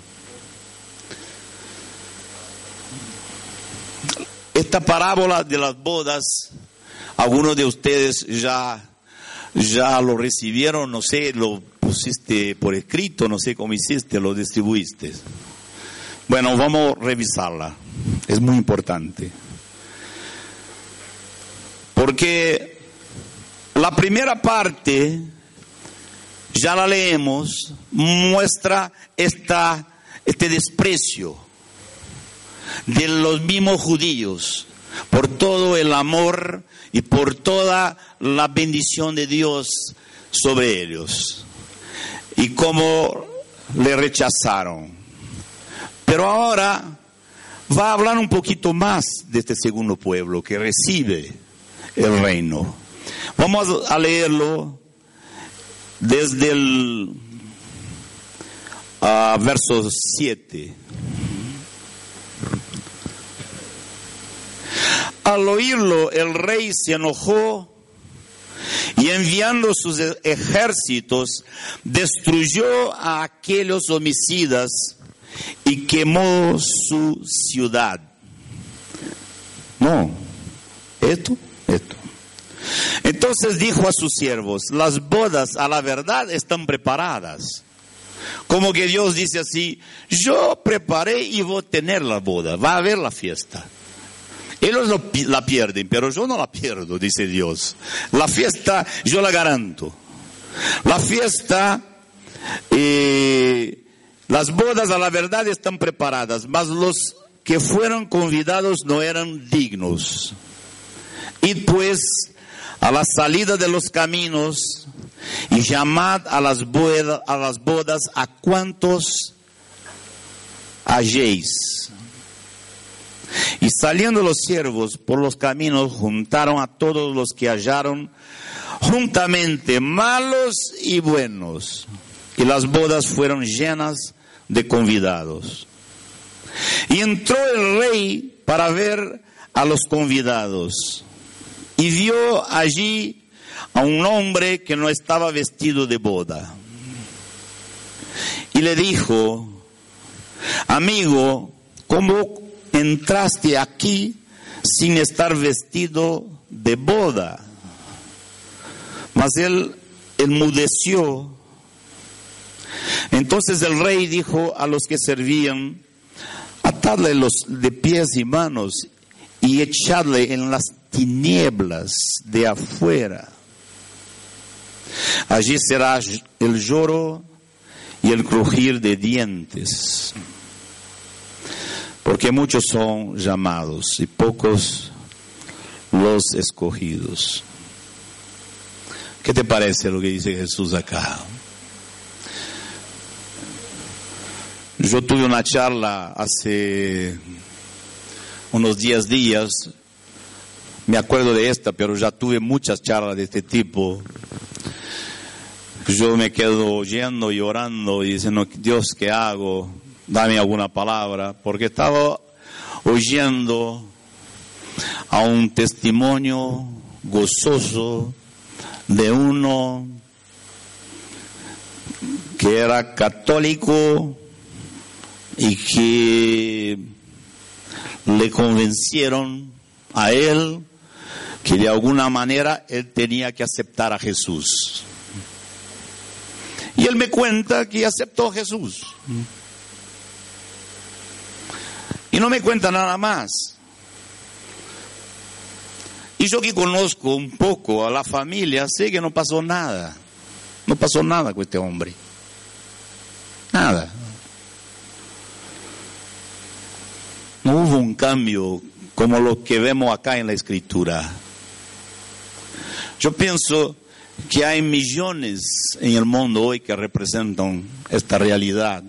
Esta parábola de las bodas, algunos de ustedes ya lo recibieron, no sé, lo pusiste por escrito, no sé cómo hiciste, lo distribuiste. Bueno, vamos a revisarla, es muy importante. Porque la primera parte, ya la leemos, muestra este desprecio de los mismos judíos por todo el amor y por toda la bendición de Dios sobre ellos. Y cómo le rechazaron. Pero ahora va a hablar un poquito más de este segundo pueblo que recibe el reino. Vamos a leerlo desde el verso 7. Al oírlo, el rey se enojó y enviando sus ejércitos, destruyó a aquellos homicidas y quemó su ciudad. No, esto. Entonces dijo a sus siervos, las bodas a la verdad están preparadas. Como que Dios dice así, yo preparé y voy a tener la boda, va a haber la fiesta. Ellos la pierden, pero yo no la pierdo, dice Dios. La fiesta yo la garanto. La fiesta, las bodas a la verdad están preparadas, mas los que fueron convidados no eran dignos. Y pues a la salida de los caminos y llamad a las bodas a cuantos halléis. Y saliendo los siervos por los caminos, juntaron a todos los que hallaron juntamente, malos y buenos. Y las bodas fueron llenas de convidados. Y entró el rey para ver a los convidados. Y vio allí a un hombre que no estaba vestido de boda. Y le dijo, amigo, ¿cómo entraste aquí sin estar vestido de boda? Mas él enmudeció. Entonces el rey dijo a los que servían, atadle de pies y manos y echadle en las tinieblas de afuera. Allí será el lloro y el crujir de dientes. Porque muchos son llamados y pocos los escogidos. ¿Qué te parece lo que dice Jesús acá? Yo tuve una charla hace unos 10 días, me acuerdo de esta, pero ya tuve muchas charlas de este tipo. Yo me quedo oyendo y orando y diciendo, Dios, ¿qué hago? Dame alguna palabra, porque estaba oyendo a un testimonio gozoso de uno que era católico y que le convencieron a él que de alguna manera él tenía que aceptar a Jesús. Y él me cuenta que aceptó a Jesús. Y no me cuenta nada más. Y yo que conozco un poco a la familia, sé que no pasó nada. No pasó nada con este hombre. Nada. No hubo un cambio como lo que vemos acá en la Escritura. Yo pienso que hay millones en el mundo hoy que representan esta realidad.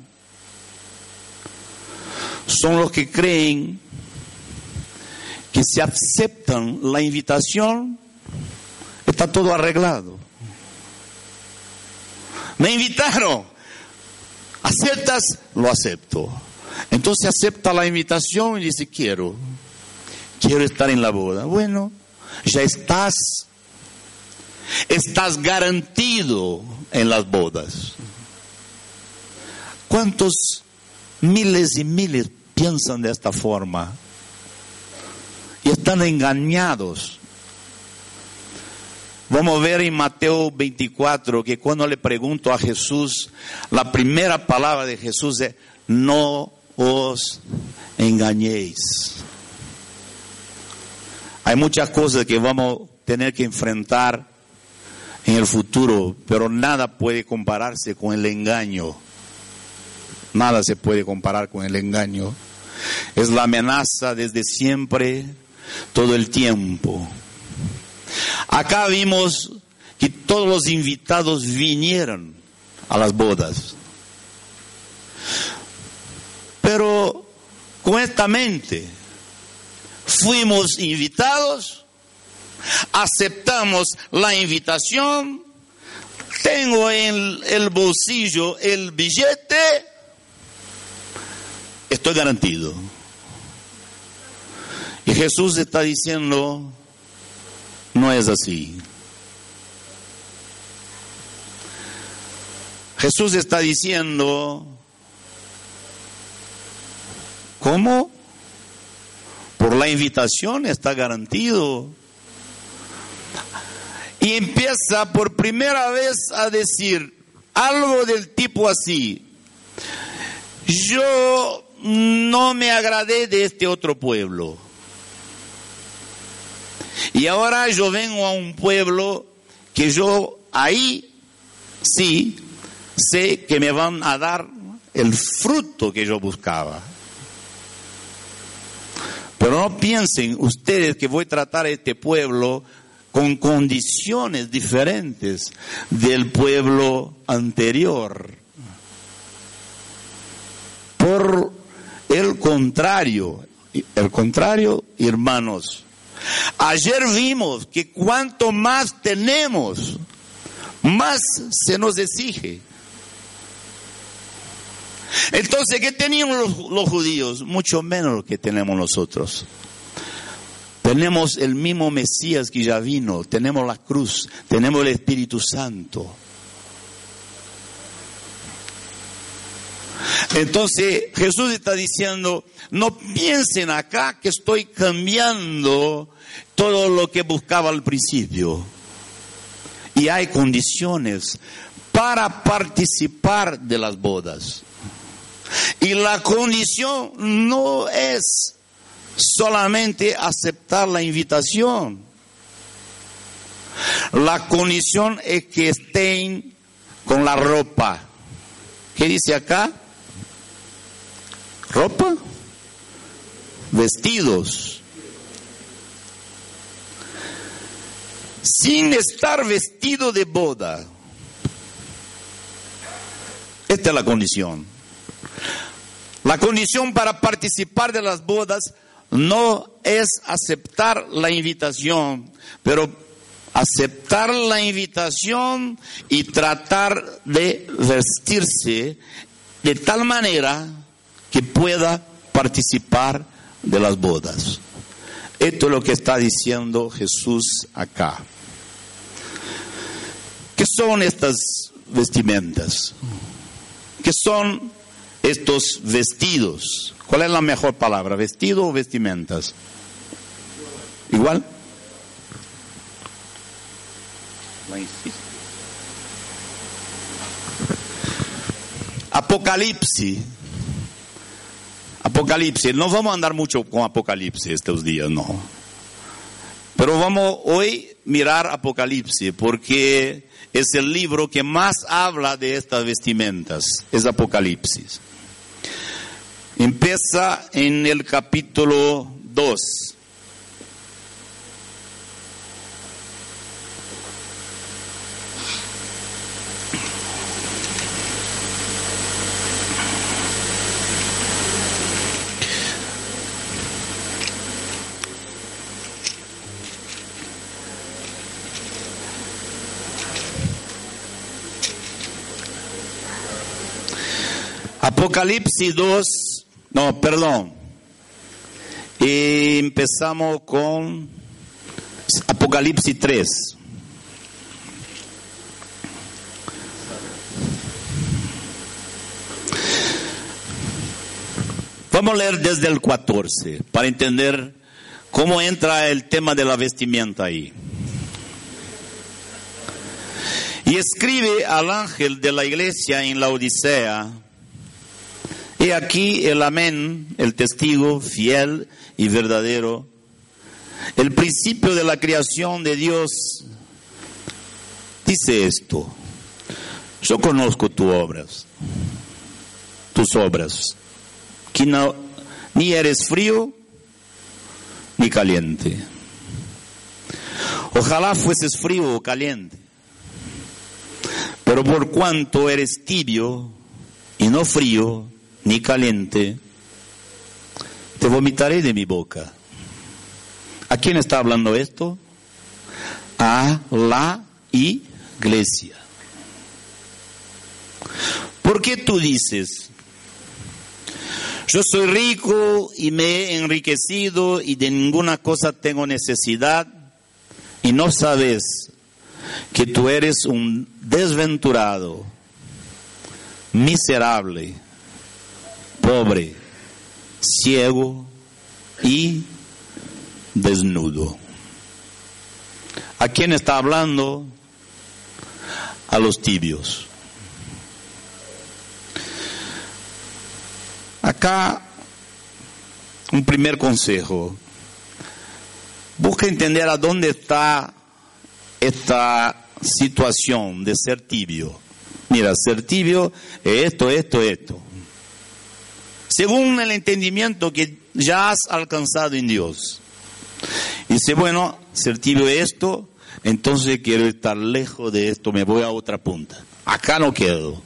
Son los que creen que si aceptan la invitación, está todo arreglado. Me invitaron, ¿aceptas? Lo acepto. Entonces acepta la invitación y dice, quiero estar en la boda. Bueno, ya estás garantido en las bodas. ¿Cuántos miles y miles piensan de esta forma? Y están engañados. Vamos a ver en Mateo 24 que cuando le pregunto a Jesús, la primera palabra de Jesús es, no os engañéis. Hay muchas cosas que vamos a tener que enfrentar en el futuro, pero nada puede compararse con el engaño. Nada se puede comparar con el engaño. Es la amenaza desde siempre todo el tiempo. Acá vimos que todos los invitados vinieron a las bodas. Pero con esta mente, fuimos invitados, aceptamos la invitación, tengo en el bolsillo el billete, estoy garantido. Y Jesús está diciendo, no es así. Jesús está diciendo, ¿cómo? Por la invitación está garantido. Y empieza por primera vez a decir algo del tipo así: yo no me agradé de este otro pueblo. Y ahora yo vengo a un pueblo que yo ahí sí sé que me van a dar el fruto que yo buscaba. Pero no piensen ustedes que voy a tratar a este pueblo con condiciones diferentes del pueblo anterior. Por el contrario, hermanos, ayer vimos que cuanto más tenemos, más se nos exige. Entonces, ¿qué tenían los judíos? Mucho menos lo que tenemos nosotros. Tenemos el mismo Mesías que ya vino, tenemos la cruz, tenemos el Espíritu Santo. Entonces Jesús está diciendo, no piensen acá que estoy cambiando todo lo que buscaba al principio. Y hay condiciones para participar de las bodas. Y la condición no es solamente aceptar la invitación. La condición es que estén con la ropa. ¿Qué dice acá? ¿Ropa? Vestidos. Sin estar vestido de boda. Esta es la condición. La condición para participar de las bodas no es aceptar la invitación, pero aceptar la invitación y tratar de vestirse de tal manera que pueda participar de las bodas. Esto es lo que está diciendo Jesús acá. ¿Qué son estas vestimentas? ¿Qué son estos vestidos? ¿Cuál es la mejor palabra? ¿Vestido o vestimentas? ¿Igual? Apocalipsis. No vamos a andar mucho con Apocalipsis estos días, no. Pero vamos hoy a mirar Apocalipsis porque es el libro que más habla de estas vestimentas. Es Apocalipsis. Empieza en el capítulo 2. Apocalipsis 2, empezamos con Apocalipsis 3. Vamos a leer desde el 14 para entender cómo entra el tema de la vestimenta ahí. Y escribe al ángel de la iglesia en la Odisea: he aquí el amén, el testigo fiel y verdadero, el principio de la creación de Dios. Dice esto: yo conozco tus obras, que no, ni eres frío ni caliente. Ojalá fueses frío o caliente. Pero por cuanto eres tibio y no frío ni caliente, te vomitaré de mi boca. ¿A quién está hablando esto? A la iglesia. ¿Por qué tú dices: yo soy rico y me he enriquecido y de ninguna cosa tengo necesidad, y no sabes que tú eres un desventurado, miserable, pobre, ciego y desnudo? ¿A quién está hablando? A los tibios. Acá, un primer consejo. Busca entender a dónde está esta situación de ser tibio. Mira, ser tibio es esto. Según el entendimiento que ya has alcanzado en Dios. Y dice, bueno, ser tibio es esto, entonces quiero estar lejos de esto, me voy a otra punta. Acá no quedo.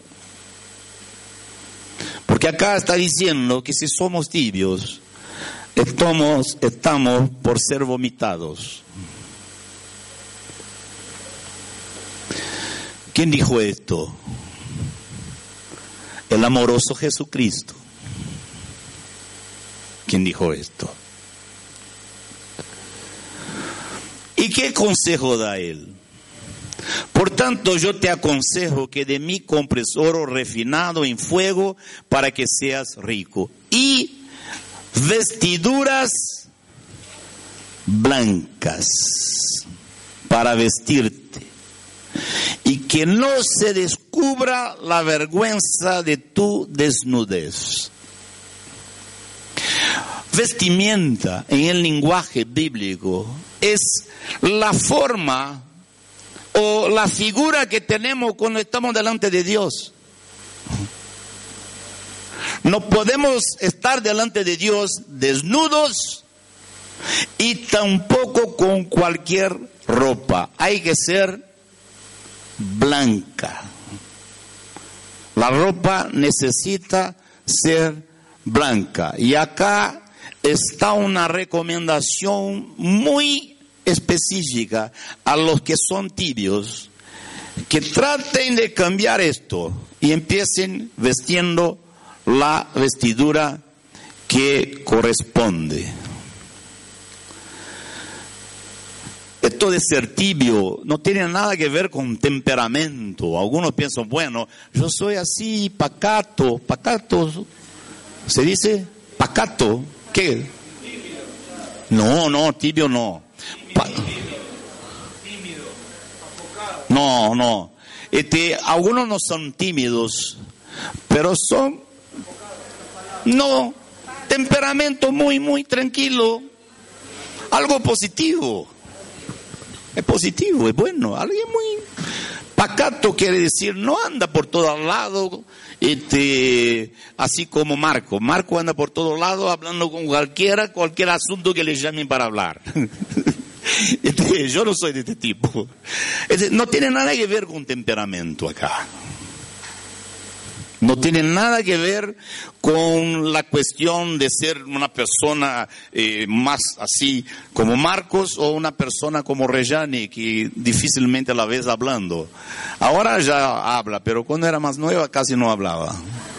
Porque acá está diciendo que si somos tibios, estamos por ser vomitados. ¿Quién dijo esto? El amoroso Jesucristo. ¿Quién dijo esto? ¿Y qué consejo da él? Por tanto, yo te aconsejo que de mí compres oro refinado en fuego para que seas rico, y vestiduras blancas para vestirte, y que no se descubra la vergüenza de tu desnudez. Vestimenta en el lenguaje bíblico es la forma o la figura que tenemos cuando estamos delante de Dios. No podemos estar delante de Dios desnudos y tampoco con cualquier ropa. Hay que ser blanca. La ropa necesita ser blanca. Y acá está una recomendación muy específica a los que son tibios, que traten de cambiar esto y empiecen vestiendo la vestidura que corresponde. Esto de ser tibio no tiene nada que ver con temperamento. Algunos piensan, bueno, yo soy así, pacato, ¿se dice? Pacato, ¿qué? No, tibio no. No. Algunos no son tímidos, pero son, temperamento muy tranquilo, algo positivo. Es positivo, es bueno. Alguien muy pacato quiere decir no anda por todos lados, así como Marco. Marco anda por todos lados hablando con cualquier asunto que le llamen para hablar. Yo no soy de este tipo. No tiene nada que ver con temperamento acá. No tiene nada que ver con la cuestión de ser una persona más así como Marcos o una persona como Rejane, que difícilmente la ves hablando. Ahora ya habla, pero cuando era más nueva casi no hablaba.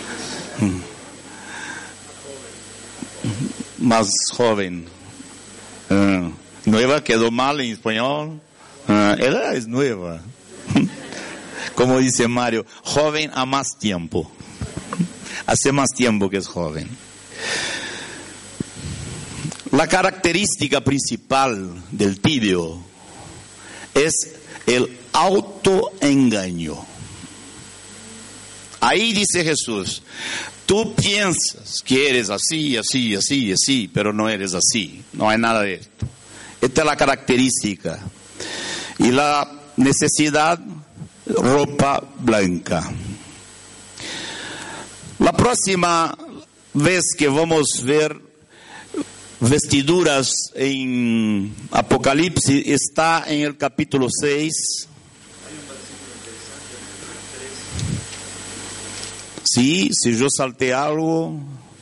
Más joven. Nueva quedó mal en español. Ella es nueva. Como dice Mario, joven a más tiempo. Hace más tiempo que es joven. La característica principal del tibio es el autoengaño. Ahí dice Jesús, tú piensas que eres así, pero no eres así. No hay nada de esto. Esta es la característica. Y la necesidad, ropa blanca. La próxima vez que vamos a ver vestiduras en Apocalipsis está en el capítulo 6. Sí, si yo salté algo.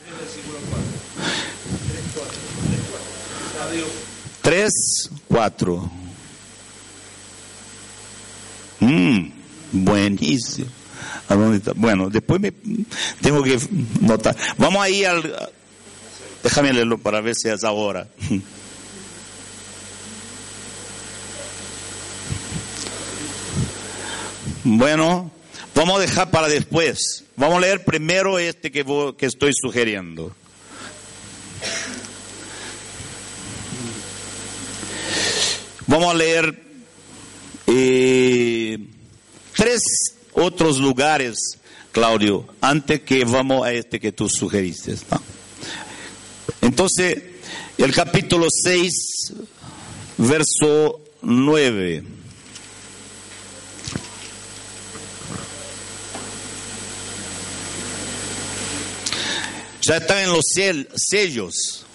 3, 4. Buenísimo. ¿A dónde está? Bueno, después me tengo que notar. Vamos a ir al... Déjame leerlo para ver si es ahora. Bueno, vamos a dejar para después. Vamos a leer primero este que estoy sugiriendo. Vamos a leer 3 otros lugares, Claudio, antes que vamos a este que tú sugeriste, ¿no? Entonces, el capítulo 6, verso 9. Ya están en los sellos.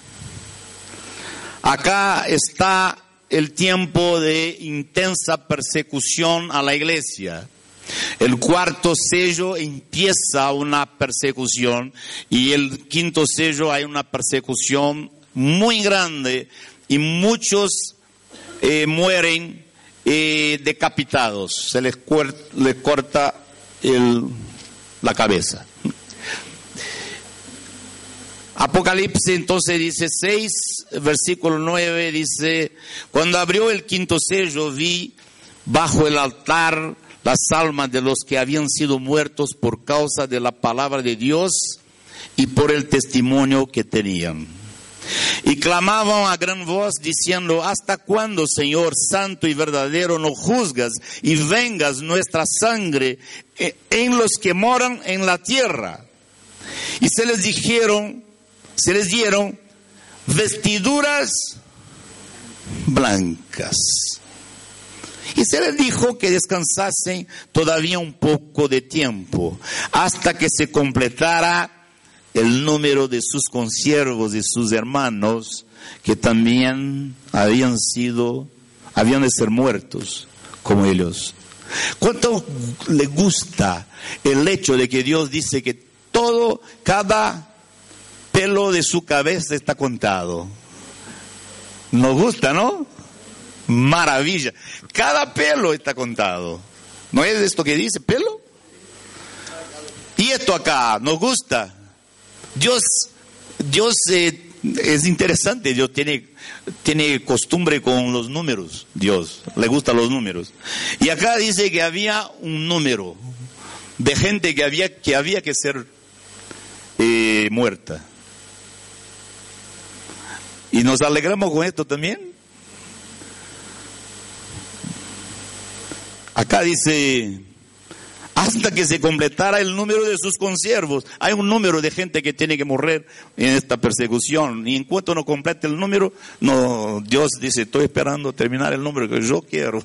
Acá está el tiempo de intensa persecución a la iglesia. El 4º sello empieza una persecución y el 5º sello hay una persecución muy grande y muchos mueren decapitados, se les corta la cabeza. Apocalipsis entonces dice 6, versículo 9, dice: cuando abrió el 5º sello vi bajo el altar las almas de los que habían sido muertos por causa de la palabra de Dios y por el testimonio que tenían. Y clamaban a gran voz diciendo: ¿hasta cuándo, Señor santo y verdadero, no juzgas y vengas nuestra sangre en los que moran en la tierra? Y se les dieron vestiduras blancas. Y se les dijo que descansasen todavía un poco de tiempo, hasta que se completara el número de sus consiervos y sus hermanos, que también habían de ser muertos como ellos. ¿Cuánto le gusta el hecho de que Dios dice que cada pelo de su cabeza está contado? Nos gusta, ¿no? Maravilla. Cada pelo está contado. ¿No es esto que dice, pelo? Y esto acá, nos gusta. Dios es interesante. Dios tiene costumbre con los números. Dios le gustan los números. Y acá dice que había un número de gente que había que ser muerta. Y nos alegramos con esto también. Acá dice: hasta que se completara el número de sus consiervos. Hay un número de gente que tiene que morir en esta persecución. Y en cuanto no complete el número, Dios dice: estoy esperando terminar el número que yo quiero.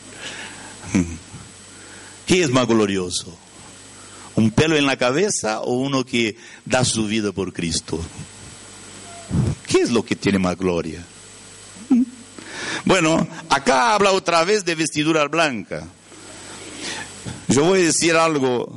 ¿Qué es más glorioso? ¿Un pelo en la cabeza o uno que da su vida por Cristo? ¿Qué es lo que tiene más gloria? Bueno, acá habla otra vez de vestidura blanca. Yo voy a decir algo.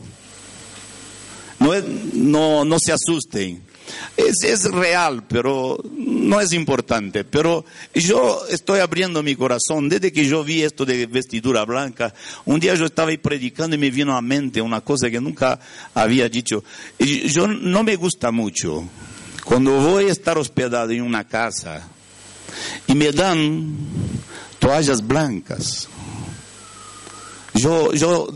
No se asusten. Es real, pero no es importante. Pero yo estoy abriendo mi corazón. Desde que yo vi esto de vestidura blanca, un día yo estaba ahí predicando y me vino a mente una cosa que nunca había dicho. Y yo no me gusta mucho cuando voy a estar hospedado en una casa y me dan toallas blancas. Yo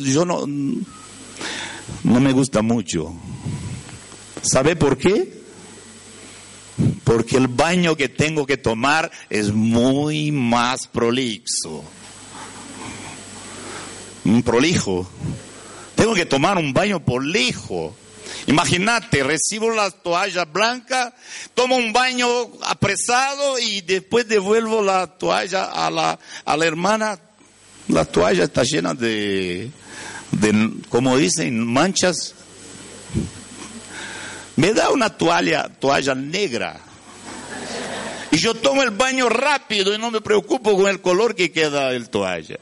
no me gusta mucho. ¿Sabe por qué? Porque el baño que tengo que tomar es muy más prolijo. Tengo que tomar un baño prolijo. Imagínate, recibo las toallas blancas, tomo un baño apresado y después devuelvo la toalla a la hermana. La toalla está llena de como dicen, manchas. Me da una toalla negra. Y yo tomo el baño rápido y no me preocupo con el color que queda el toalla.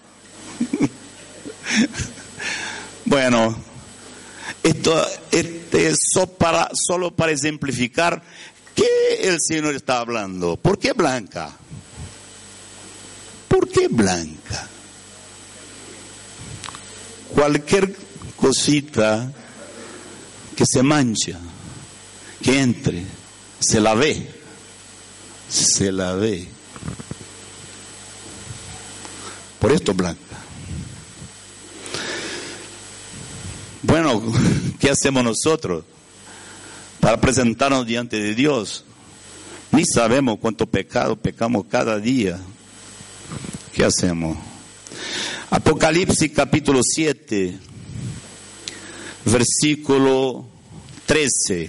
Bueno, esto es solo para ejemplificar qué el Señor está hablando. ¿Por qué blanca? ¿Por qué blanca? Cualquier cosita que se mancha, que entre, se la ve. Se la ve. Por esto blanca. Bueno, ¿qué hacemos nosotros para presentarnos diante de Dios? Ni sabemos cuánto pecado pecamos cada día. ¿Qué hacemos? Apocalipsis capítulo 7, versículo 13.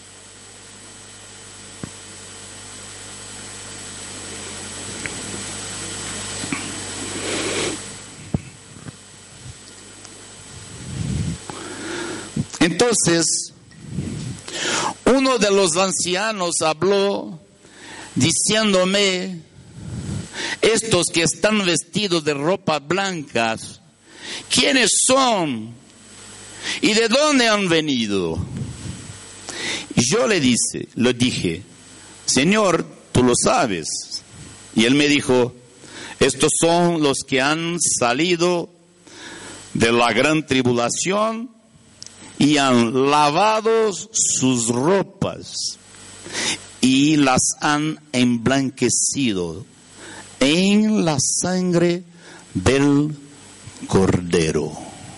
Entonces, uno de los ancianos habló diciéndome: estos que están vestidos de ropas blancas, ¿quiénes son? ¿Y de dónde han venido? Y yo le dije, Señor, tú lo sabes. Y él me dijo: estos son los que han salido de la gran tribulación y han lavado sus ropas y las han emblanquecido en la sangre del Cordero.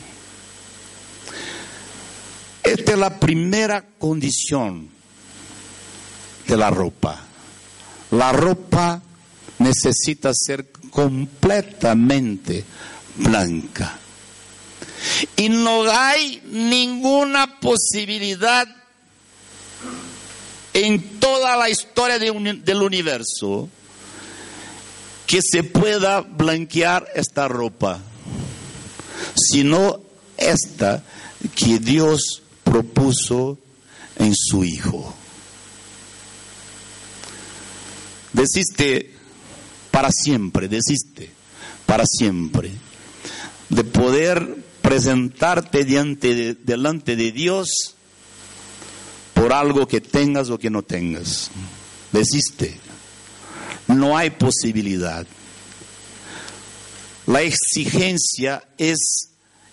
Esta es la primera condición de la ropa. La ropa necesita ser completamente blanca. Y no hay ninguna posibilidad en toda la historia del universo que se pueda blanquear esta ropa, sino esta que Dios propuso en su Hijo. Desiste para siempre de poder presentarte delante de Dios por algo que tengas o que no tengas. Desiste. No hay posibilidad. La exigencia es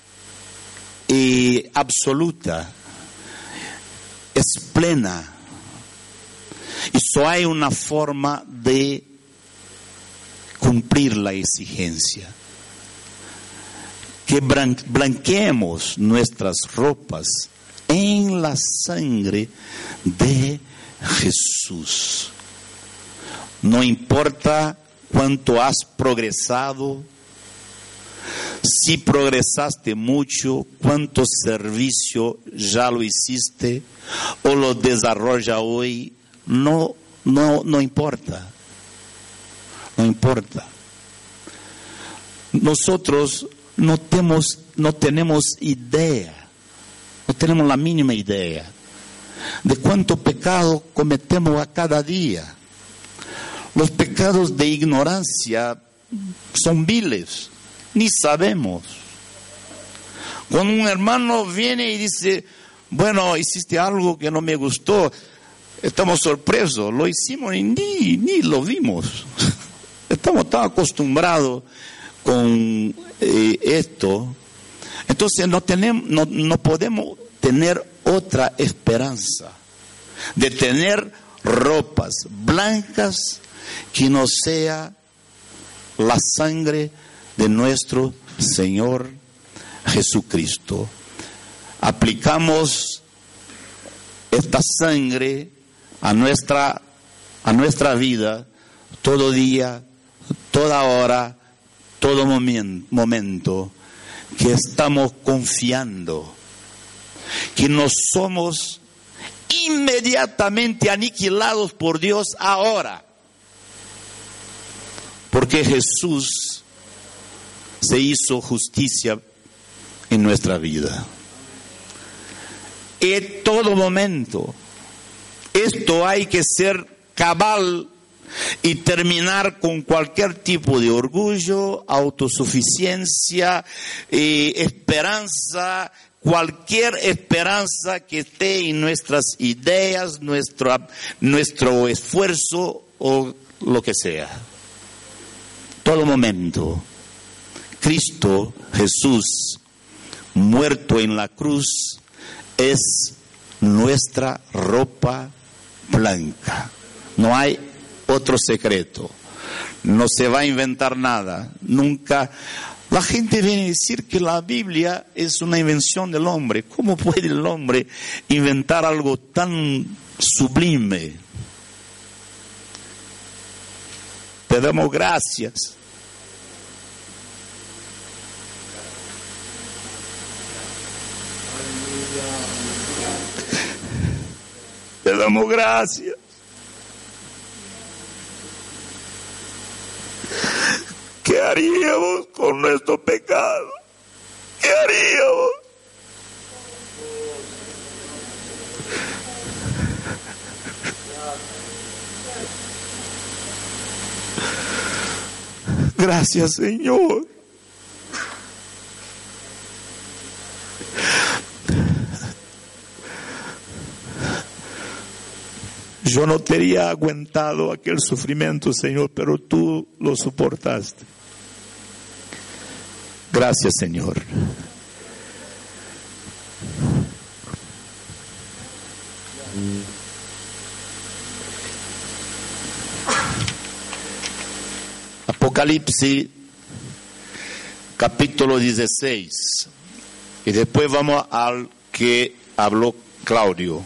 absoluta, es plena. Y solo hay una forma de cumplir la exigencia: que blanqueemos nuestras ropas en la sangre de Jesús. No importa cuánto has progresado, si progresaste mucho, cuánto servicio ya lo hiciste o lo desarrolla hoy, no importa. No importa. Nosotros no tenemos idea, no tenemos la mínima idea de cuánto pecado cometemos a cada día. Los pecados de ignorancia son viles, ni sabemos. Cuando un hermano viene y dice: bueno, hiciste algo que no me gustó, estamos sorpresos, lo hicimos y ni lo vimos. Estamos tan acostumbrados con esto. Entonces no podemos tener otra esperanza de tener ropas blancas que no sea la sangre de nuestro Señor Jesucristo. Aplicamos esta sangre a nuestra vida todo día, toda hora, todo momento, que estamos confiando que no somos inmediatamente aniquilados por Dios ahora, porque Jesús se hizo justicia en nuestra vida. En todo momento, esto hay que ser cabal y terminar con cualquier tipo de orgullo, autosuficiencia, esperanza, cualquier esperanza que esté en nuestras ideas, nuestro esfuerzo o lo que sea. Todo momento, Cristo Jesús, muerto en la cruz, es nuestra ropa blanca. No hay otro secreto. No se va a inventar nada. Nunca. La gente viene a decir que la Biblia es una invención del hombre. ¿Cómo puede el hombre inventar algo tan sublime? Te damos gracias. Te damos gracias. ¿Qué haríamos con nuestro pecado? ¿Qué haríamos? Gracias, Señor. Yo no te habría aguantado aquel sufrimiento, Señor, pero tú lo soportaste. Gracias, Señor. Apocalipsis, capítulo 16. Y después vamos al que habló Claudio.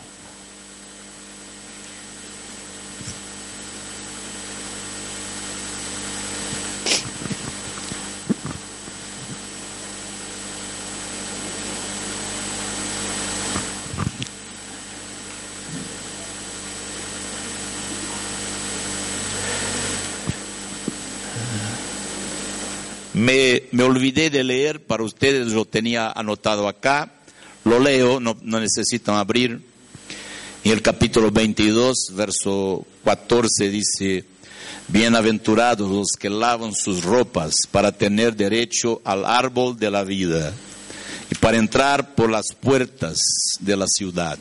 Me olvidé de leer para ustedes, lo tenía anotado acá, lo leo, no necesitan abrir. En el capítulo 22, verso 14 dice: bienaventurados los que lavan sus ropas para tener derecho al árbol de la vida y para entrar por las puertas de la ciudad.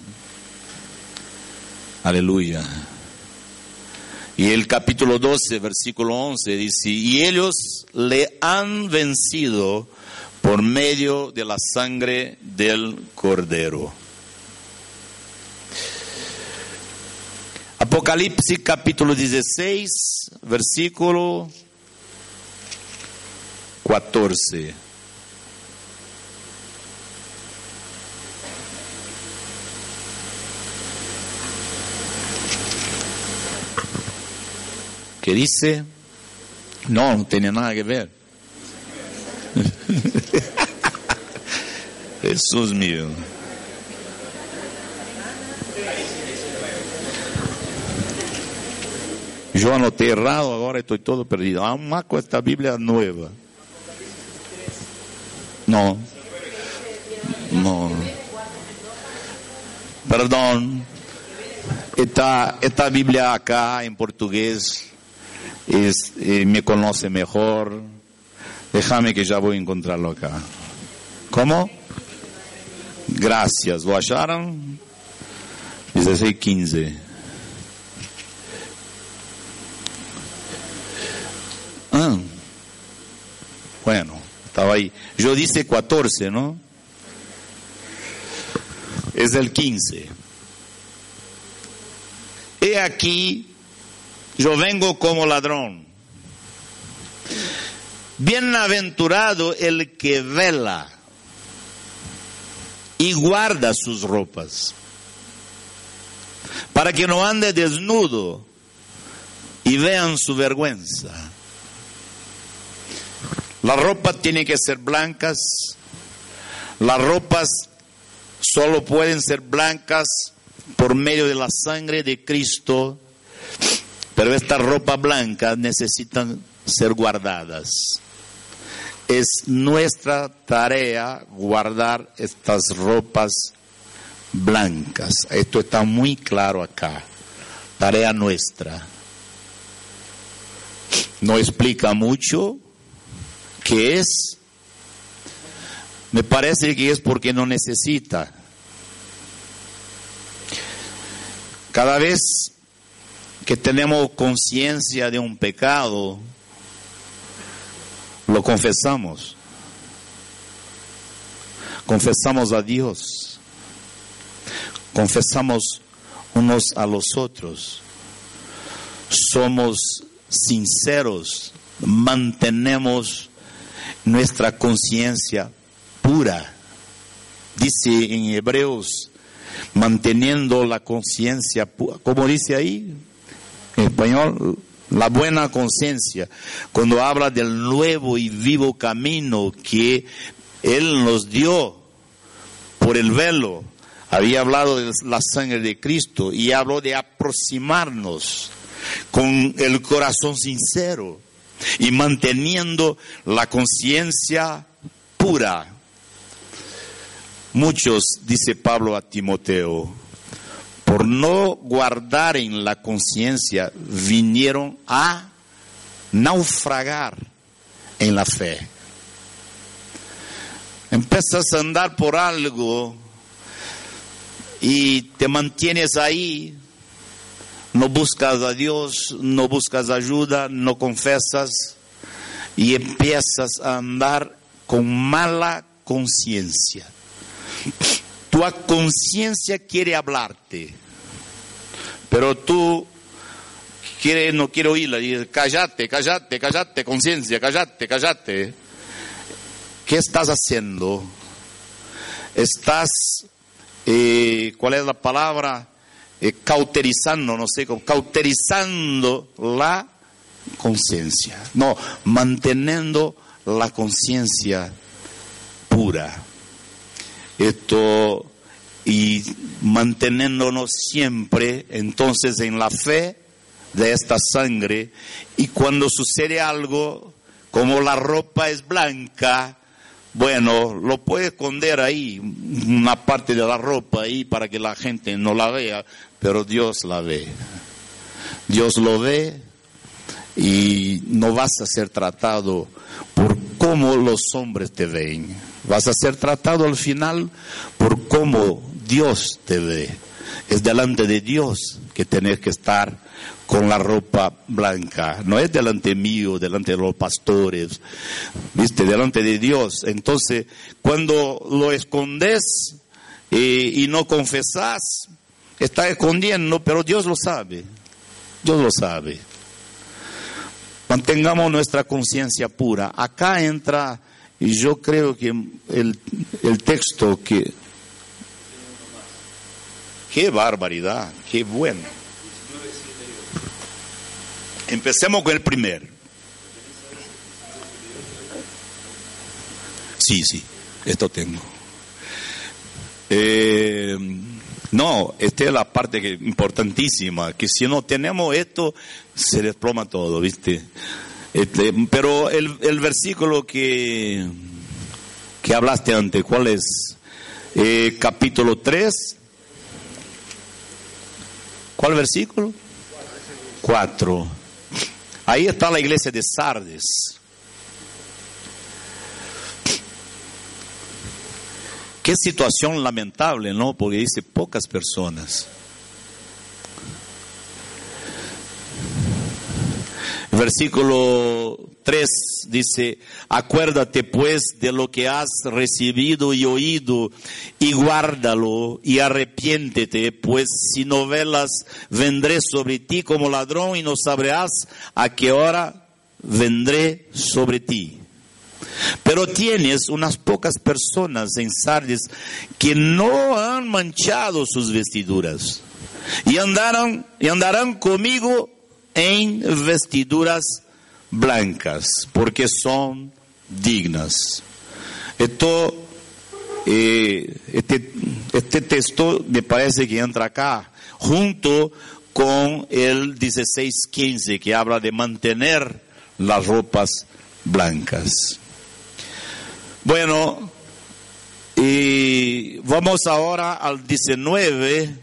Aleluya. Y el capítulo 12, versículo 11 dice: y ellos le han vencido por medio de la sangre del Cordero. Apocalipsis capítulo 16, versículo 14. ¿Qué dice? No tiene nada que ver. Jesús mío. Yo anoté errado, ahora estoy todo perdido. Aún más con esta Biblia nueva. No. Perdón. Esta Biblia acá en portugués me conoce mejor. Déjame que ya voy a encontrarlo acá. ¿Cómo? Gracias. ¿Lo acharon? 16:15. Bueno, estaba ahí. Yo dice 14, ¿no? Es el 15. He aquí, yo vengo como ladrón. Bienaventurado el que vela y guarda sus ropas, para que no ande desnudo y vean su vergüenza. Las ropas tienen que ser blancas. Las ropas solo pueden ser blancas por medio de la sangre de Cristo. Pero estas ropas blancas necesitan ser guardadas. Es nuestra tarea guardar estas ropas blancas. Esto está muy claro acá. Tarea nuestra. no explica mucho qué es. Me parece que es porque no necesita. Cada vez que tenemos conciencia de un pecado, lo confesamos. Confesamos a Dios. Confesamos unos a los otros. Somos sinceros. Mantenemos nuestra conciencia pura. Dice en Hebreos, manteniendo la conciencia pura. ¿Cómo dice ahí? En español, la buena conciencia. Cuando habla del nuevo y vivo camino que Él nos dio por el velo. Había hablado de la sangre de Cristo y habló de aproximarnos con el corazón sincero y manteniendo la conciencia pura. Muchos, dice Pablo a Timoteo, por no guardar en la conciencia, vinieron a naufragar en la fe. Empiezas a andar por algo y te mantienes ahí, no buscas a Dios, no buscas ayuda, no confesas y empiezas a andar con mala conciencia. Tu conciencia quiere hablarte, pero tú no quieres oírla. Y cállate, conciencia, cállate. ¿Qué estás haciendo? Estás, ¿cuál es la palabra? Cauterizando, no sé, cauterizando la conciencia. No, manteniendo la conciencia pura. Esto, y manteniéndonos siempre entonces en la fe de esta sangre, y cuando sucede algo, como la ropa es blanca, bueno, lo puede esconder ahí, una parte de la ropa ahí para que la gente no la vea, pero Dios la ve. Dios lo ve y no vas a ser tratado por cómo los hombres te ven. Vas a ser tratado al final por cómo Dios te ve. Es delante de Dios que tenés que estar con la ropa blanca. No es delante mío, delante de los pastores, ¿viste? Delante de Dios. Entonces, cuando lo escondes y no confesás, estás escondiendo, pero Dios lo sabe. Dios lo sabe. Mantengamos nuestra conciencia pura. Acá entra, y yo creo que el texto que... ¡Qué barbaridad! ¡Qué bueno! Empecemos con el primero. Sí, esto tengo. No, esta es la parte importantísima, que si no tenemos esto, se desploma todo, ¿viste? Pero el versículo que hablaste antes, ¿cuál es? Capítulo 3. ¿Cuál versículo? 4. Ahí está la iglesia de Sardes. Qué situación lamentable, ¿no? Porque dice pocas personas. El versículo 3 dice: acuérdate pues de lo que has recibido y oído, y guárdalo, y arrepiéntete, pues si no velas, vendré sobre ti como ladrón, y no sabrás a qué hora vendré sobre ti. Pero tienes unas pocas personas en Sardes que no han manchado sus vestiduras, y andarán conmigo en vestiduras blancas, porque son dignas. Este texto me parece que entra acá, junto con el 16:15, que habla de mantener las ropas blancas. Bueno, y vamos ahora al 19.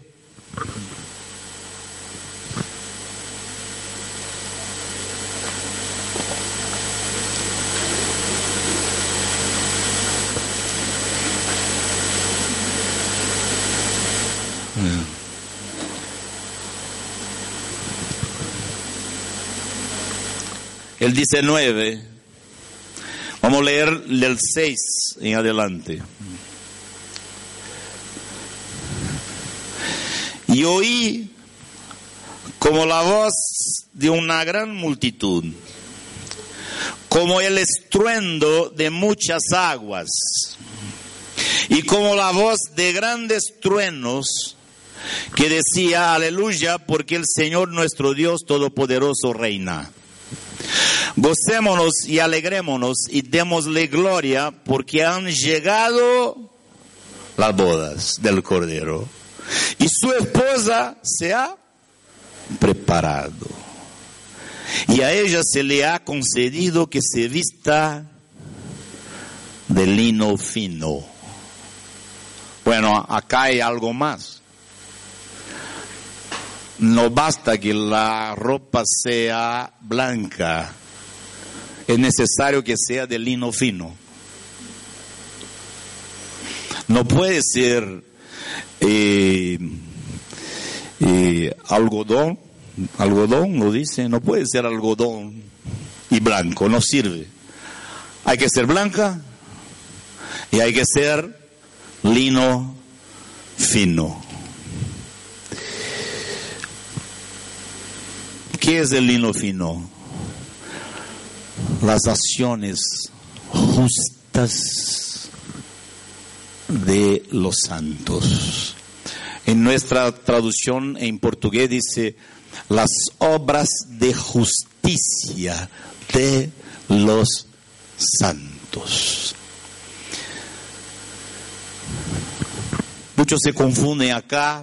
el 19. Vamos a leer del 6 en adelante. Y oí como la voz de una gran multitud, como el estruendo de muchas aguas, y como la voz de grandes truenos, que decía: aleluya, porque el Señor nuestro Dios Todopoderoso reina. Gocémonos y alegrémonos y démosle gloria, porque han llegado las bodas del Cordero, y su esposa se ha preparado, y a ella se le ha concedido que se vista de lino fino. Bueno, acá hay algo más. No basta que la ropa sea blanca, es necesario que sea de lino fino. No puede ser algodón, lo dice, no puede ser algodón y blanco, no sirve. Hay que ser blanca y hay que ser lino fino. ¿Qué es el lino fino? Las acciones justas de los santos. En nuestra traducción en portugués dice: las obras de justicia de los santos. Muchos se confunden acá.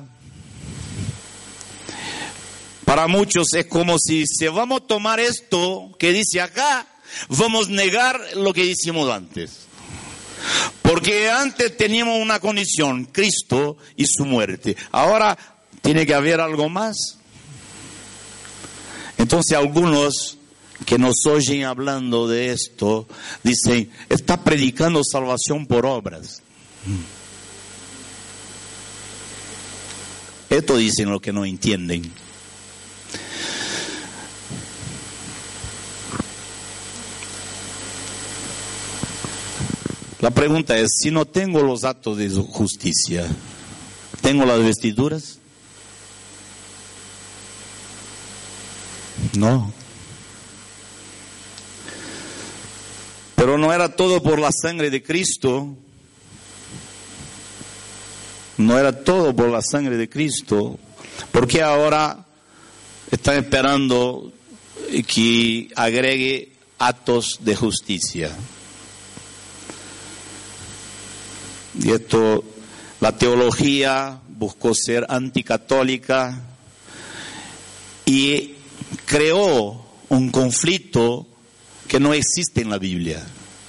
Para muchos es como si vamos a tomar esto que dice acá, vamos a negar lo que hicimos antes. Porque antes teníamos una condición, Cristo y su muerte. Ahora tiene que haber algo más. Entonces algunos que nos oyen hablando de esto dicen: está predicando salvación por obras. Esto dicen los que no entienden. La pregunta es: si no tengo los actos de justicia, ¿tengo las vestiduras? No. Pero no era todo por la sangre de Cristo. No era todo por la sangre de Cristo. Porque ahora están esperando que agregue actos de justicia. Y esto, la teología buscó ser anticatólica y creó un conflicto que no existe en la Biblia.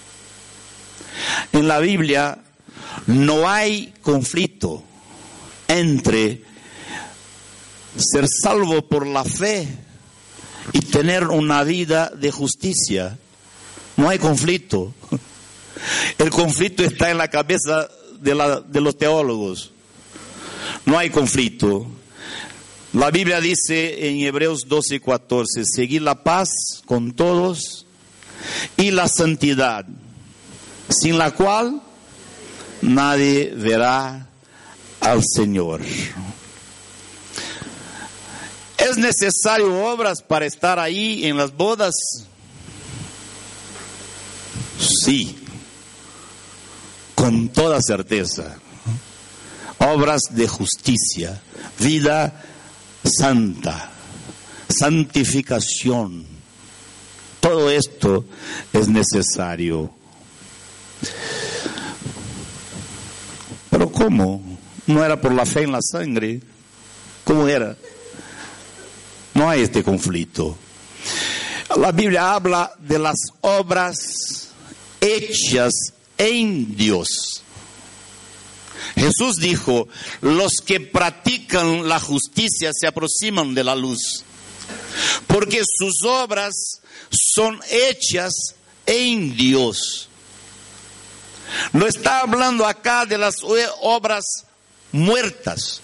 En la Biblia no hay conflicto entre ser salvo por la fe y tener una vida de justicia. No hay conflicto. El conflicto está en la cabeza de los teólogos. No hay conflicto. La Biblia dice en Hebreos 12:14: seguir la paz con todos y la santidad, sin la cual nadie verá al Señor. ¿Es necesario obras para estar ahí en las bodas? Sí, con toda certeza. Obras de justicia, vida santa, santificación. Todo esto es necesario. Pero ¿cómo? No era por la fe en la sangre. ¿Cómo era? No hay este conflicto. La Biblia habla de las obras hechas en Dios. Jesús dijo: los que practican la justicia se aproximan de la luz, porque sus obras son hechas en Dios. No está hablando acá de las obras muertas,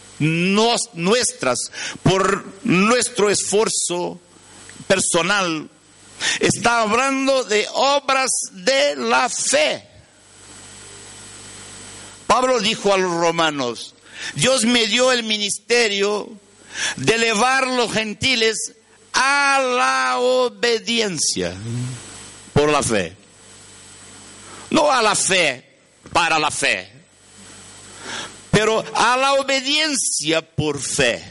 nuestras, por nuestro esfuerzo personal, Está hablando de obras de la fe. Pablo dijo a los romanos, Dios me dio el ministerio de elevar a los gentiles a la obediencia por la fe. No a la fe para la fe, pero a la obediencia por fe.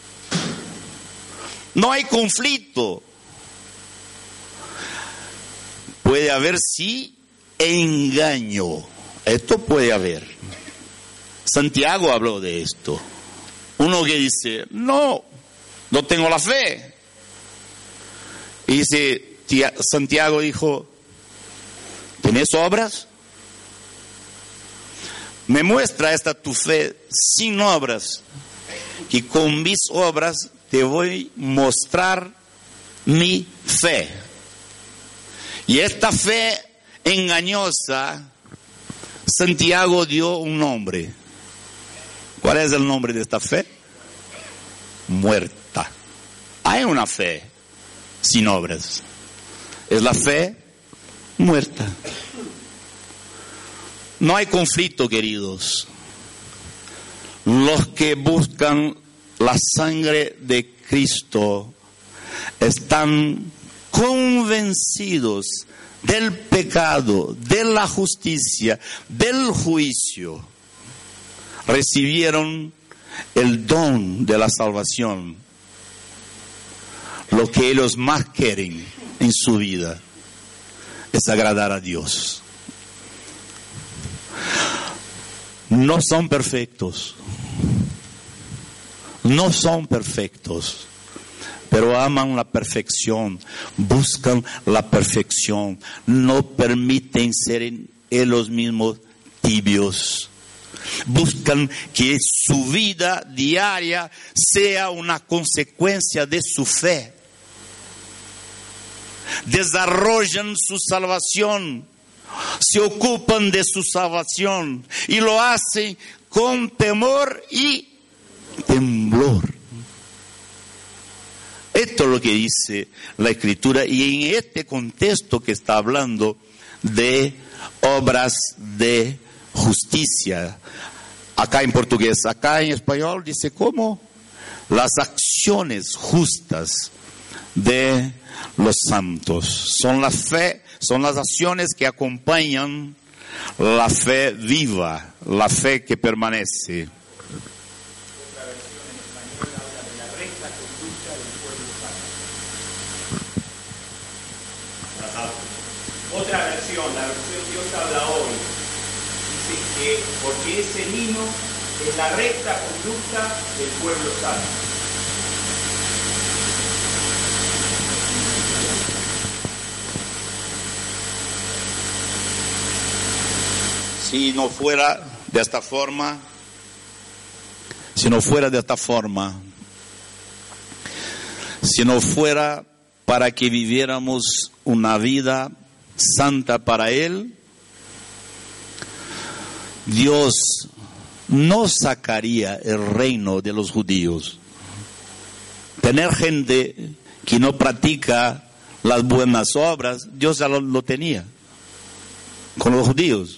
No hay conflicto. Puede haber sí engaño. Esto puede haber. Santiago habló de esto. Uno que dice, no tengo la fe. Y dice, Santiago dijo, ¿tenés obras? Me muestra esta tu fe sin obras, y con mis obras te voy a mostrar mi fe. Y esta fe engañosa, Santiago dio un nombre. ¿Cuál es el nombre de esta fe? Muerta. Hay una fe sin obras. Es la fe muerta. No hay conflicto, queridos. Los que buscan la sangre de Cristo están convencidos del pecado, de la justicia, del juicio. Recibieron el don de la salvación. Lo que ellos más quieren en su vida es agradar a Dios. No son perfectos. No son perfectos. Pero aman la perfección, buscan la perfección, no permiten ser ellos mismos tibios. Buscan que su vida diaria sea una consecuencia de su fe. Desarrollan su salvación, se ocupan de su salvación y lo hacen con temor y temblor. Esto es lo que dice la Escritura, y en este contexto que está hablando de obras de justicia. Acá en portugués, acá en español dice ¿cómo? Las acciones justas de los santos. Son la fe, son las acciones que acompañan la fe viva, la fe que permanece. Otra versión, la versión que Dios habla hoy, dice que porque ese vino es la recta conducta del pueblo santo. Si no fuera de esta forma, si no fuera para que viviéramos una vida santa para Él, Dios no sacaría el reino de los judíos. Tener gente que no practica las buenas obras, Dios ya lo tenía con los judíos.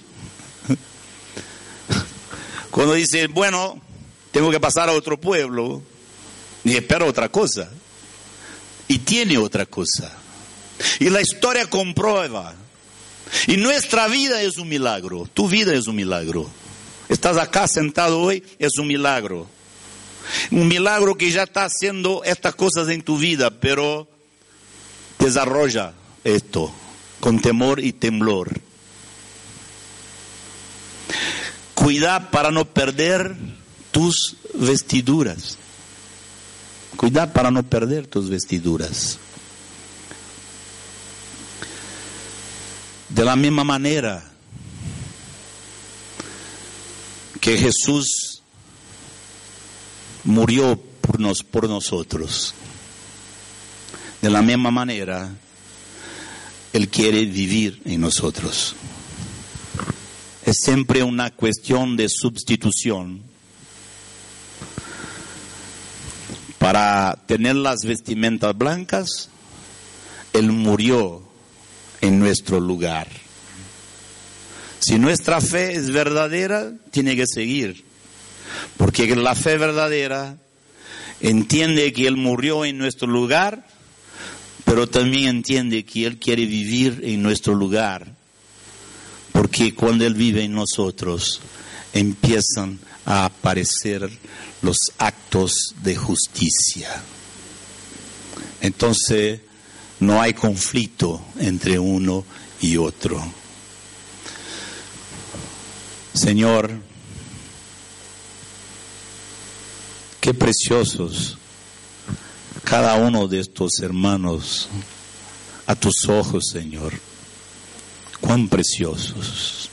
Cuando dice, bueno, tengo que pasar a otro pueblo, y espera otra cosa, y tiene otra cosa. Y la historia comprueba. Y nuestra vida es un milagro. Tu vida es un milagro. Estás acá sentado hoy, es un milagro. Un milagro que ya está haciendo estas cosas en tu vida, pero desarrolla esto con temor y temblor. Cuida para no perder tus vestiduras. Cuida para no perder tus vestiduras. De la misma manera que Jesús murió por nosotros, de la misma manera Él quiere vivir en nosotros. Es siempre una cuestión de sustitución. Para tener las vestimentas blancas Él murió en nuestro lugar. Si nuestra fe es verdadera, tiene que seguir. Porque la fe verdadera entiende que Él murió en nuestro lugar, pero también entiende que Él quiere vivir en nuestro lugar. Porque cuando Él vive en nosotros, empiezan a aparecer los actos de justicia. Entonces, no hay conflicto entre uno y otro. Señor, qué preciosos cada uno de estos hermanos a tus ojos, Señor. Cuán preciosos.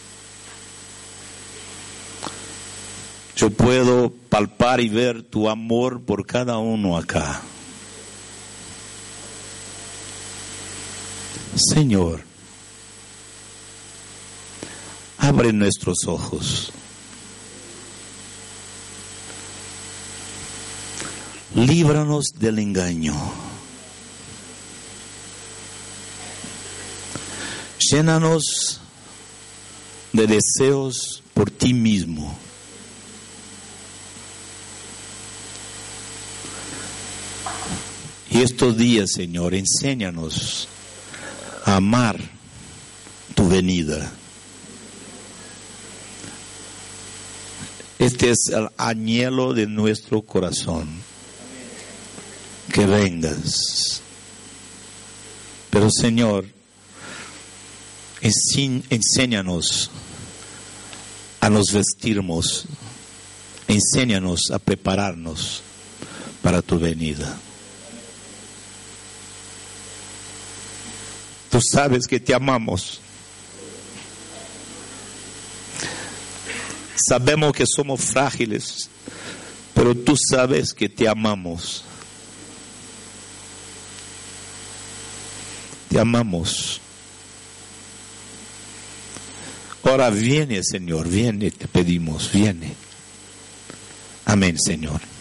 Yo puedo palpar y ver tu amor por cada uno acá. Señor, abre nuestros ojos. Líbranos del engaño. Llénanos de deseos por ti mismo. Y estos días, Señor, enséñanos a amar tu venida. Este es el anhelo de nuestro corazón. Que vengas. Pero, Señor, enséñanos a nos vestirnos. Enséñanos a prepararnos para tu venida. Tú sabes que te amamos. Sabemos que somos frágiles, pero tú sabes que te amamos. Te amamos. Ahora viene, Señor, viene, te pedimos, viene. Amén, Señor.